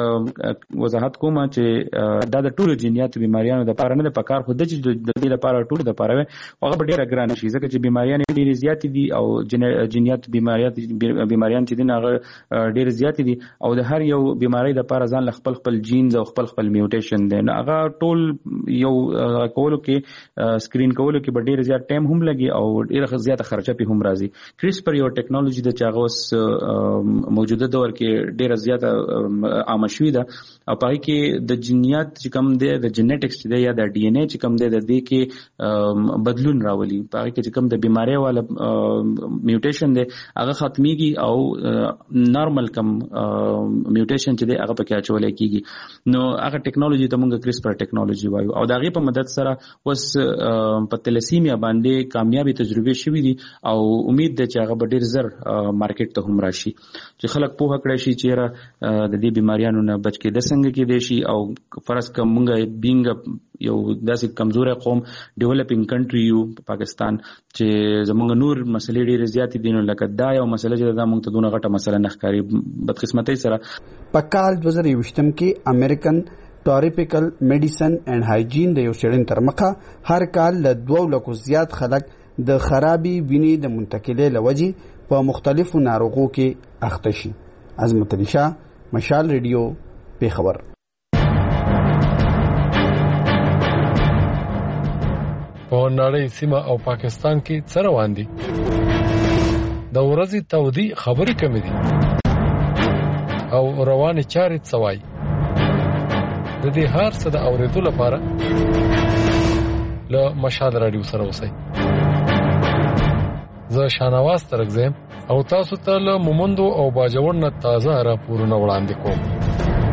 یو وضاحت کوم چې دا د ټولو جینیاتي بیماریاں د لپاره نه د پکار خو د دې لپاره ټول د لپاره هغه ډیره ګرانه شي ځکه چې بیماریاں ډیره زیات دي او جینیات بیماریات بیماریاں چې دین هغه ډیر زیات دي او د هر یو بیماری د لپاره ځان خپل خپل جینز او خپل خپل میوټیشن دي هغه ټول یو کولو کې سکرین کولو کې ډیر زیات ټایم هم لګي او ډیر زیات خرچه په هم راځي. کریسپر یو ټیکنالوژي د چاغوس موجوده دور کې ډیر زیات عام شوې ده او په کې د جینیات چې کوم دی د جینټکس چې دی یا د ډي ان اے چې کوم دی د دې کې بدلون راولي په کې چې کوم د بیماری والا میوټیشن دی هغه ختميږي او نارمل کم میوټیشن چې دی هغه پکې اچول کېږي. نو هغه ټیکنالوژي ته موږ کریسپر ټیکنالوژي وایو او دا غي په مدد سره اوس په تلیسیمیا باندې کامیابی تجربه شوې دي او امید ده چې هغه به ډیر زر مارکیټ ته هم راشي چې خلک په هکړه شي چې د دې بیماریانو نه بچ کې د څنګه کې دي شي او فرض کومګه بینګ یو داسې کمزوري قوم ډیولپینګ کنټری یو پاکستان چې زمونږ نور مسلې ډېرې زیاتې دي نو لکه دا یو مسله چې دا موږ ته دونه غټه مسله نه ښکاري بدقسمتۍ سره په کال دوه زره یوویشتم کې امریکن ټاریپیکل میډیسن اینڈ هایجین د یو شړن تر مخه هر کال له دوه لکو زیات خلک د خرابي وینې د منتقلې لوجې په مختلفو ناروغو کې اخته شي. عظمت علي شاه، مشال ریډیو، پیښور. په نړۍ سیمه او پاکستان کې څه روان دي؟ د ورځې تودي خبرې کمې دي او روانې چارې څه وایي؟ د دې هر څه د اورېدو لپاره له مشال راډیو سره اوسئ. زه شانواز ترک زم او تاسو ته له مومندو او باجوړ نه تازه راپورونه وړاندې کوم.